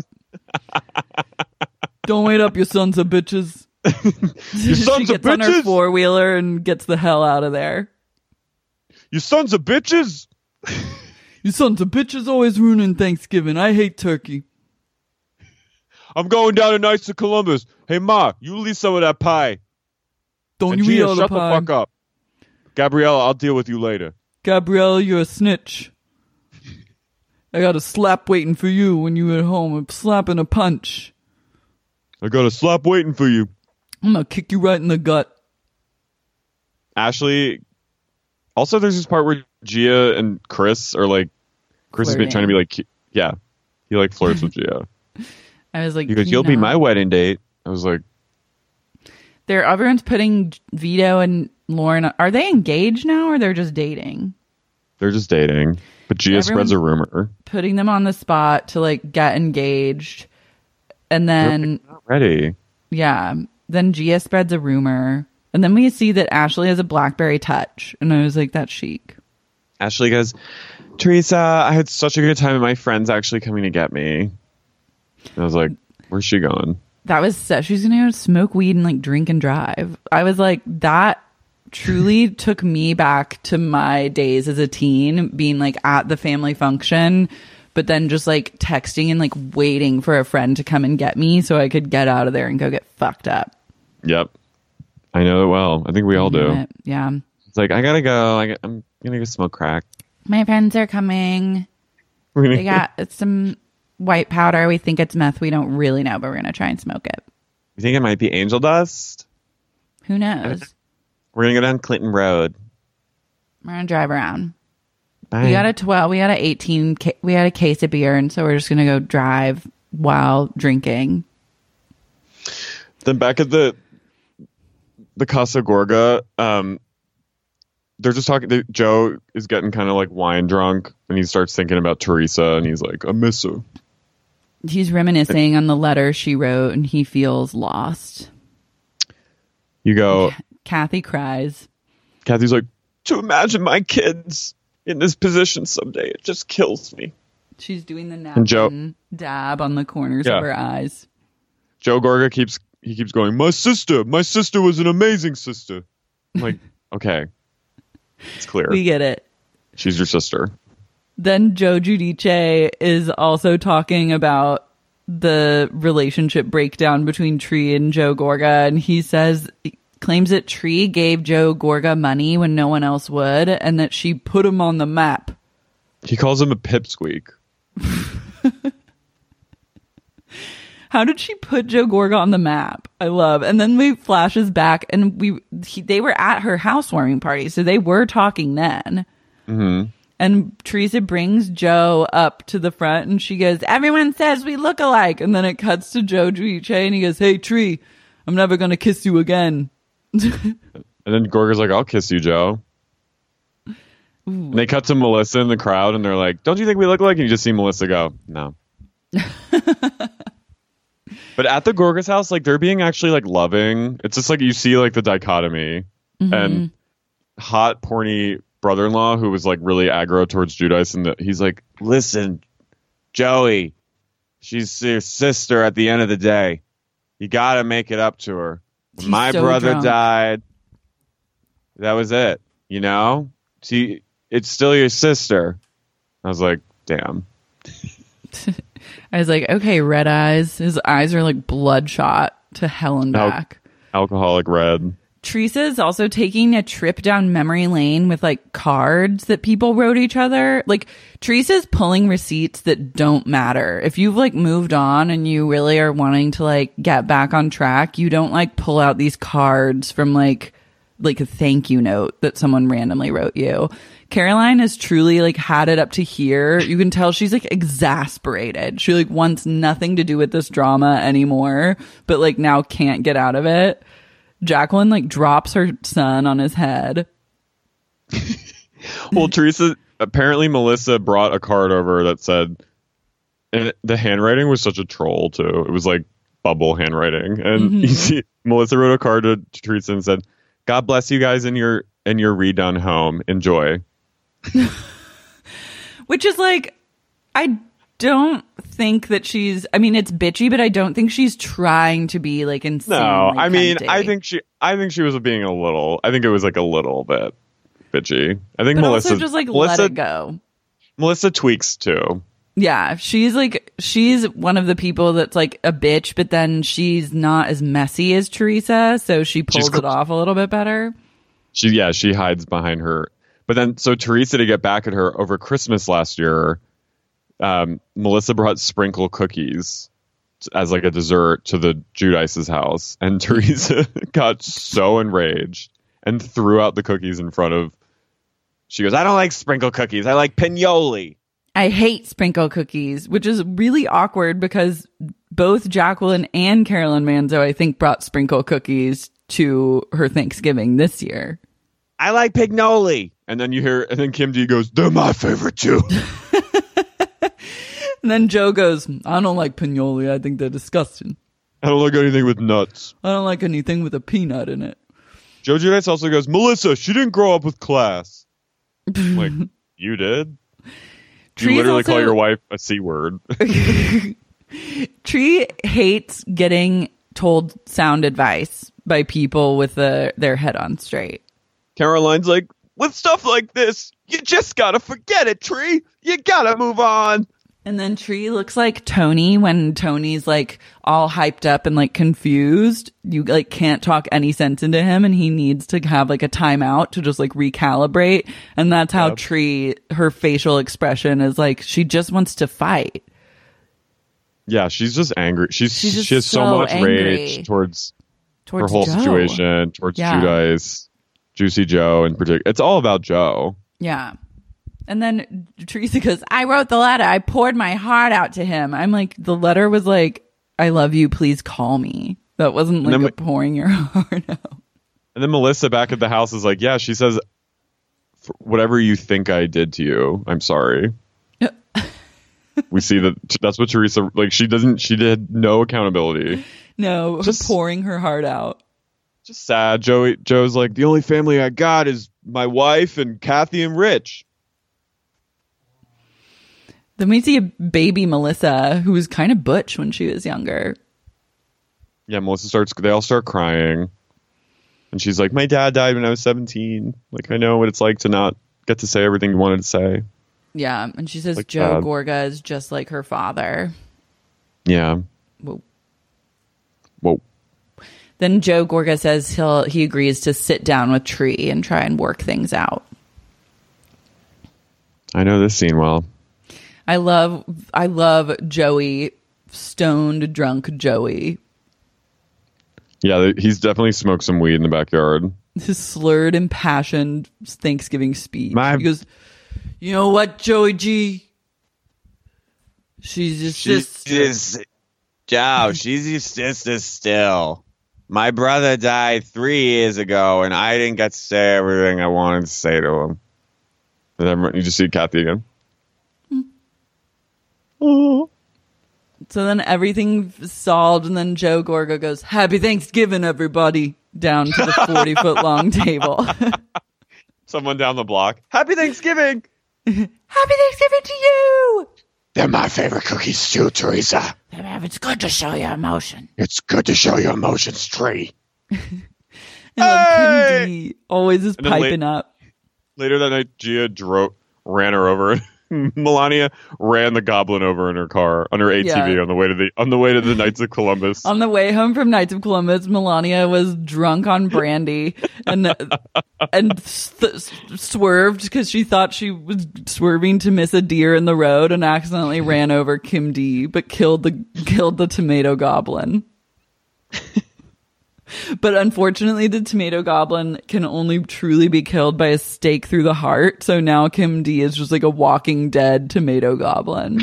Don't wait up, you sons of bitches. You sons she of gets on her bitches! four wheeler and gets the hell out of there. You sons of bitches! You sons of bitches always ruining Thanksgiving. I hate turkey. I'm going down to Knights of Columbus. Hey, Ma, you leave some of that pie. Don't And you eat Gina, all the shut pie. the fuck up. Gabriella, I'll deal with you later. Gabrielle, you're a snitch. I got a slap waiting for you when you at home. I'm slapping a punch. I got a slap waiting for you. I'm gonna kick you right in the gut. Ashley, also there's this part where Gia and Chris are like, Chris has been Flirting. trying to be like, cu- yeah, he like flirts with Gia. I was like, he goes, "Do you'll you be not?" my wedding date. I was like, They're everyone's putting Vito and Lauren. Are they engaged now, or they're just dating? they're just dating. But Gia Everyone's spreads a rumor. Putting them on the spot to like get engaged, and then They're not ready. yeah, then Gia spreads a rumor, and then we see that Ashley has a BlackBerry Touch, and I was like, that's chic. Ashley goes, Teresa, I had such a good time and my friend's actually coming to get me. And I was like, where's she going? That was so, she's gonna go smoke weed and like drink and drive. I was like, that truly took me back to my days as a teen, being like at the family function, but then just like texting and like waiting for a friend to come and get me so I could get out of there and go get fucked up. Yep. I know it well. I think we all do. Yeah. It's like, I gotta go. I, I'm gonna go smoke crack. My friends are coming. They got some white powder. We think it's meth. We don't really know, but we're going to try and smoke it. You think it might be angel dust? Who knows? We're going to go down Clinton Road. We're going to drive around. Bye. We got a twelve. We got an eighteen. Ca- we had a case of beer, and so we're just going to go drive while drinking. Then back at the the Casa Gorga, um, they're just talking. Joe is getting kind of like wine drunk, and he starts thinking about Teresa, and he's like, "I miss her." He's reminiscing on the letter she wrote, and he feels lost. You go. Kathy cries. Kathy's like, "To imagine my kids in this position someday, it just kills me." She's doing the And Joe- napkin dab on the corners Yeah. of her eyes. Joe Gorga keeps he keeps going, "My sister, my sister was an amazing sister." I'm like, okay, it's clear. We get it. She's your sister. Then Joe Giudice is also talking about the relationship breakdown between Tree and Joe Gorga, and he says claims that Tree gave Joe Gorga money when no one else would, and that she put him on the map. He calls him a pipsqueak. How did she put Joe Gorga on the map? I love. And then we flashes back, and we he, they were at her housewarming party, so they were talking then. Mm-hmm. And Teresa brings Joe up to the front, and she goes, "Everyone says we look alike." And then it cuts to Joe Giudice, and he goes, "Hey, Tree, I'm never going to kiss you again." And then Gorga's like, "I'll kiss you, Joe." And they cut to Melissa in the crowd, and they're like, "Don't you think we look alike?" And you just see Melissa go, "No." But at the Gorga's house, like, they're being actually like loving. It's just like you see like the dichotomy. Mm-hmm. And hot, porny brother-in-law who was like really aggro towards Giudice, and the, he's like, "Listen, Joey, she's your sister at the end of the day. You got to make it up to her. When He's my so brother drunk. died, that was it. You know, she, it's still your sister." I was like, damn. I was like, okay, red eyes. His eyes are like bloodshot to hell and Al- back. alcoholic red. Teresa is also taking a trip down memory lane with like cards that people wrote each other. Like Teresa's pulling receipts that don't matter. If you've like moved on and you really are wanting to like get back on track, you don't like pull out these cards from like like a thank you note that someone randomly wrote you. Caroline has truly like had it up to here. You can tell she's like exasperated. She like wants nothing to do with this drama anymore, but like now can't get out of it. Jacqueline like drops her son on his head. Well, Teresa, apparently Melissa brought a card over that said, and the handwriting was such a troll too. It was like bubble handwriting. And Mm-hmm. you see, Melissa wrote a card to, to Teresa and said, "God bless you guys in your in your redone home. Enjoy." Which is like, I don't think that she's, I mean, it's bitchy, but I don't think she's trying to be like insanely No, I mean, cunty. I think she, I think she was being a little. I think it was like a little bit bitchy. I think But Melissa also just like Melissa, let it go. Melissa tweaks too. Yeah, she's like, she's one of the people that's like a bitch, but then she's not as messy as Teresa, so she pulls She's- it off a little bit better. She, yeah, she hides behind her. But then, so Teresa, to get back at her over Christmas last year, um, Melissa brought sprinkle cookies as like a dessert to the Giudice's house, and Teresa got so enraged and threw out the cookies in front of. She goes, "I don't like sprinkle cookies. I like pinoli." I hate sprinkle cookies, which is really awkward because both Jacqueline and Carolyn Manzo, I think, brought sprinkle cookies to her Thanksgiving this year. I like Pignoli. And then you hear, and then Kim D goes, they're my favorite too. And then Joe goes, I don't like Pignoli. I think they're disgusting. I don't like anything with nuts. I don't like anything with a peanut in it. Joe Giudice also goes, Melissa, she didn't grow up with class. I'm like, you did? Tree's you literally also... call your wife a C word. Tree hates getting told sound advice by people with the, their head on straight. Caroline's like, with stuff like this, you just gotta forget it, Tree. You gotta move on. And then Tree looks like Tony when Tony's like all hyped up and like confused. You like can't talk any sense into him and he needs to have like a timeout to just like recalibrate. And that's how yep. Tree, her facial expression is like she just wants to fight. Yeah, she's just angry. She's, she's just she has so, so much angry. rage towards, towards her whole Joe. situation, towards yeah. Giudice, Juicy Joe in particular. It's all about Joe. Yeah. And then Teresa goes, I wrote the letter. I poured my heart out to him. I'm like, the letter was like, I love you. Please call me. That wasn't like a we, pouring your heart out. And then Melissa back at the house is like, yeah, she says, whatever you think I did to you, I'm sorry. We see that that's what Teresa, like, she doesn't, she did no accountability. No, just pouring her heart out. Just sad. Joey, Joe's like, the only family I got is my wife and Kathy and Rich. Then we see a baby Melissa who was kind of butch when she was younger. Yeah, Melissa starts, they all start crying. And she's like, my dad died when I was seventeen. Like, I know what it's like to not get to say everything you wanted to say. Yeah, and she says like Joe that. Gorga is just like her father. Yeah. Whoa. Whoa. Then Joe Gorga says he'll he agrees to sit down with Tree and try and work things out. I know this scene well. I love I love Joey, stoned, drunk Joey. Yeah, he's definitely smoked some weed in the backyard. His slurred, impassioned Thanksgiving speech. My- he goes, you know what, Joey G? She's your She's sister. just, Joe, she's your sister still. My brother died three years ago, and I didn't get to say everything I wanted to say to him. And then you just see Kathy again. Oh. So then everything solved, and then Joe Gorga goes, Happy Thanksgiving, everybody, down to the forty-foot-long table. Someone down the block. Happy Thanksgiving! Happy Thanksgiving to you! They're my favorite cookies too, Teresa. It's good to show your emotion. It's good to show your emotions, Tree. And then Kim D always is piping la- up. Later that night, Gia drove, ran her over. Melania ran the goblin over in her car on her A T V Yeah. on the way to the on the way to the Knights of Columbus. On the way home from Knights of Columbus, Melania was drunk on brandy and and th- swerved because she thought she was swerving to miss a deer in the road and accidentally ran over Kim D, but killed the killed the tomato goblin. But unfortunately, the tomato goblin can only truly be killed by a stake through the heart. So now Kim D is just like a walking dead tomato goblin.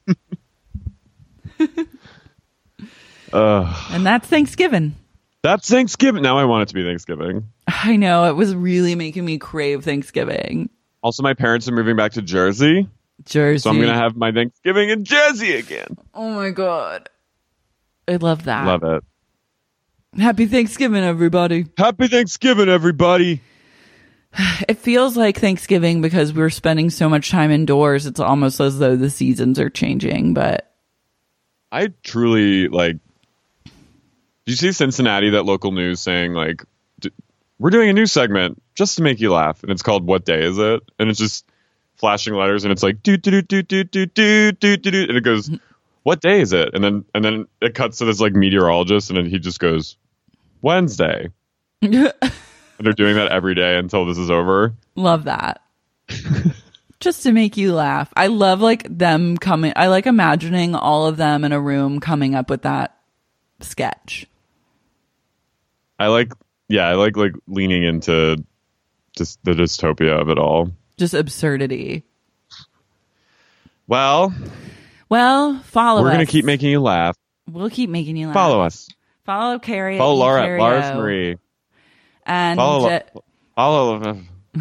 uh, and that's Thanksgiving. That's Thanksgiving. Now I want it to be Thanksgiving. I know. It was really making me crave Thanksgiving. Also, my parents are moving back to Jersey. Jersey. So I'm going to have my Thanksgiving in Jersey again. Oh, my God. I love that. Love it. Happy Thanksgiving, everybody. Happy Thanksgiving, everybody. It feels like Thanksgiving because we're spending so much time indoors. It's almost as though the seasons are changing, but I truly like. Did you see Cincinnati, that local news saying like, d- we're doing a new segment just to make you laugh, and it's called "What Day Is It?" and it's just flashing letters, and it's like do do do do do do do do do, and it goes, "What day is it?" and then and then it cuts to this like meteorologist, and then he just goes, Wednesday. And they're doing that every day until this is over. Love that. Just to make you laugh. I love like them coming. I like imagining all of them in a room coming up with that sketch. I like, yeah, I like like leaning into just the dystopia of it all. Just absurdity. Well, well, follow we're us. We're going to keep making you laugh. We'll keep making you laugh. Follow us. Follow Carrie. Follow Laura. Carrie Lars Marie. And follow. Uh, follow.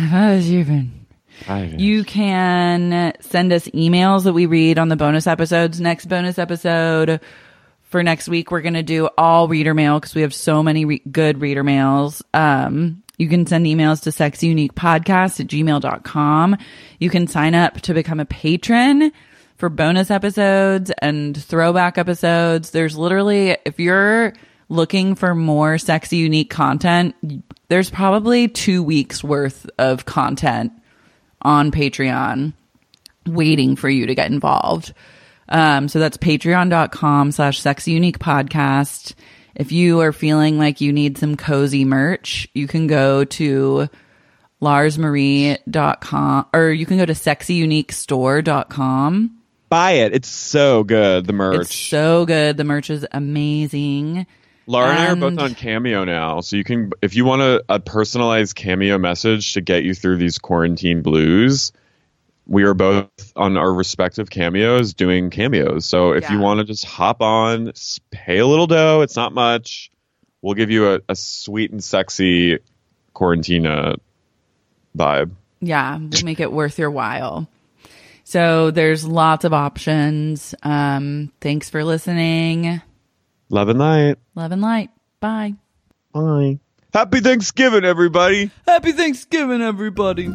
You can send us emails that we read on the bonus episodes. Next bonus episode for next week, we're going to do all reader mail because we have so many re- good reader mails. Um, you can send emails to sexyuniquepodcast at gmail dot com. You can sign up to become a patron for bonus episodes and throwback episodes. There's literally, if you're looking for more Sexy Unique content, there's probably two weeks worth of content on Patreon waiting for you to get involved. Um, so that's patreon.com slash sexy unique podcast. If you are feeling like you need some cozy merch, you can go to lars marie dot com or you can go to sexy unique store dot com. Buy it. It's so good, the merch. It's so good. The merch is amazing. Laura and, and I are both on Cameo now. So you can, if you want a, a personalized Cameo message to get you through these quarantine blues, we are both on our respective Cameos doing cameos. So if Yeah. you want to just hop on, s- pay a little dough, it's not much. We'll give you a, a sweet and sexy quarantina vibe. Yeah, we'll make it worth your while. So there's lots of options. Um, thanks for listening. Love and light. Love and light. Bye. Bye. Happy Thanksgiving, everybody. Happy Thanksgiving, everybody.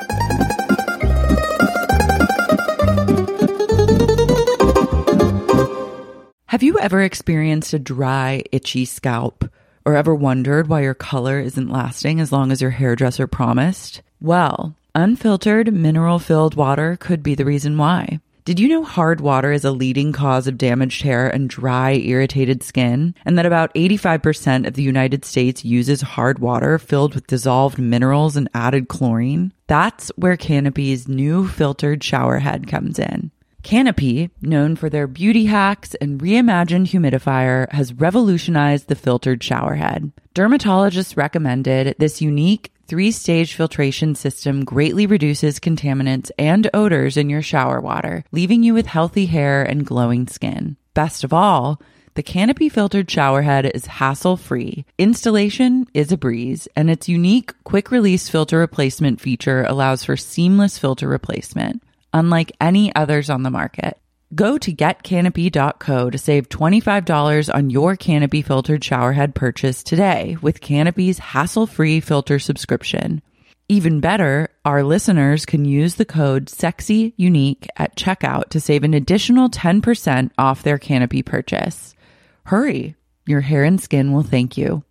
Have you ever experienced a dry, itchy scalp? Or ever wondered why your color isn't lasting as long as your hairdresser promised? Well, unfiltered, mineral-filled water could be the reason why. Did you know hard water is a leading cause of damaged hair and dry, irritated skin? And that about eighty-five percent of the United States uses hard water filled with dissolved minerals and added chlorine? That's where Canopy's new filtered shower head comes in. Canopy, known for their beauty hacks and reimagined humidifier, has revolutionized the filtered shower head. Dermatologists recommended this unique three-stage filtration system greatly reduces contaminants and odors in your shower water, leaving you with healthy hair and glowing skin. Best of all, the Canopy filtered shower head is hassle-free. Installation is a breeze, and its unique quick-release filter replacement feature allows for seamless filter replacement, unlike any others on the market. Go to get canopy dot co to save twenty-five dollars on your Canopy filtered showerhead purchase today with Canopy's hassle-free filter subscription. Even better, our listeners can use the code SEXYUNIQUE at checkout to save an additional ten percent off their Canopy purchase. Hurry, your hair and skin will thank you.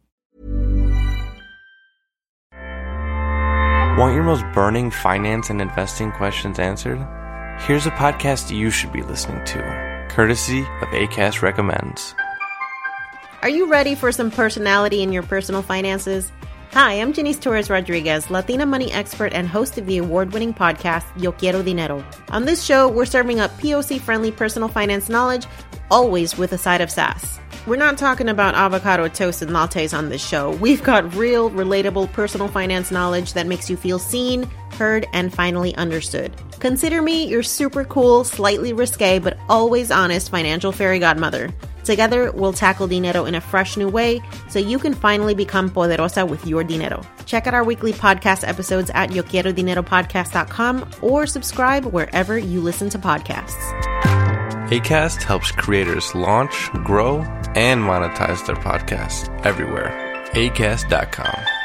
Want your most burning finance and investing questions answered? Here's a podcast you should be listening to, courtesy of Acast Recommends. Are you ready for some personality in your personal finances? Hi, I'm Janice Torres Rodriguez, Latina money expert and host of the award-winning podcast Yo Quiero Dinero. On this show, we're serving up P O C-friendly personal finance knowledge, always with a side of sass. We're not talking about avocado toast and lattes on this show. We've got real, relatable personal finance knowledge that makes you feel seen, heard, and finally understood. Consider me your super cool, slightly risque, but always honest financial fairy godmother. Together, we'll tackle dinero in a fresh new way so you can finally become poderosa with your dinero. Check out our weekly podcast episodes at yo quiero dinero podcast dot com or subscribe wherever you listen to podcasts. Acast helps creators launch, grow, and monetize their podcasts everywhere. acast dot com.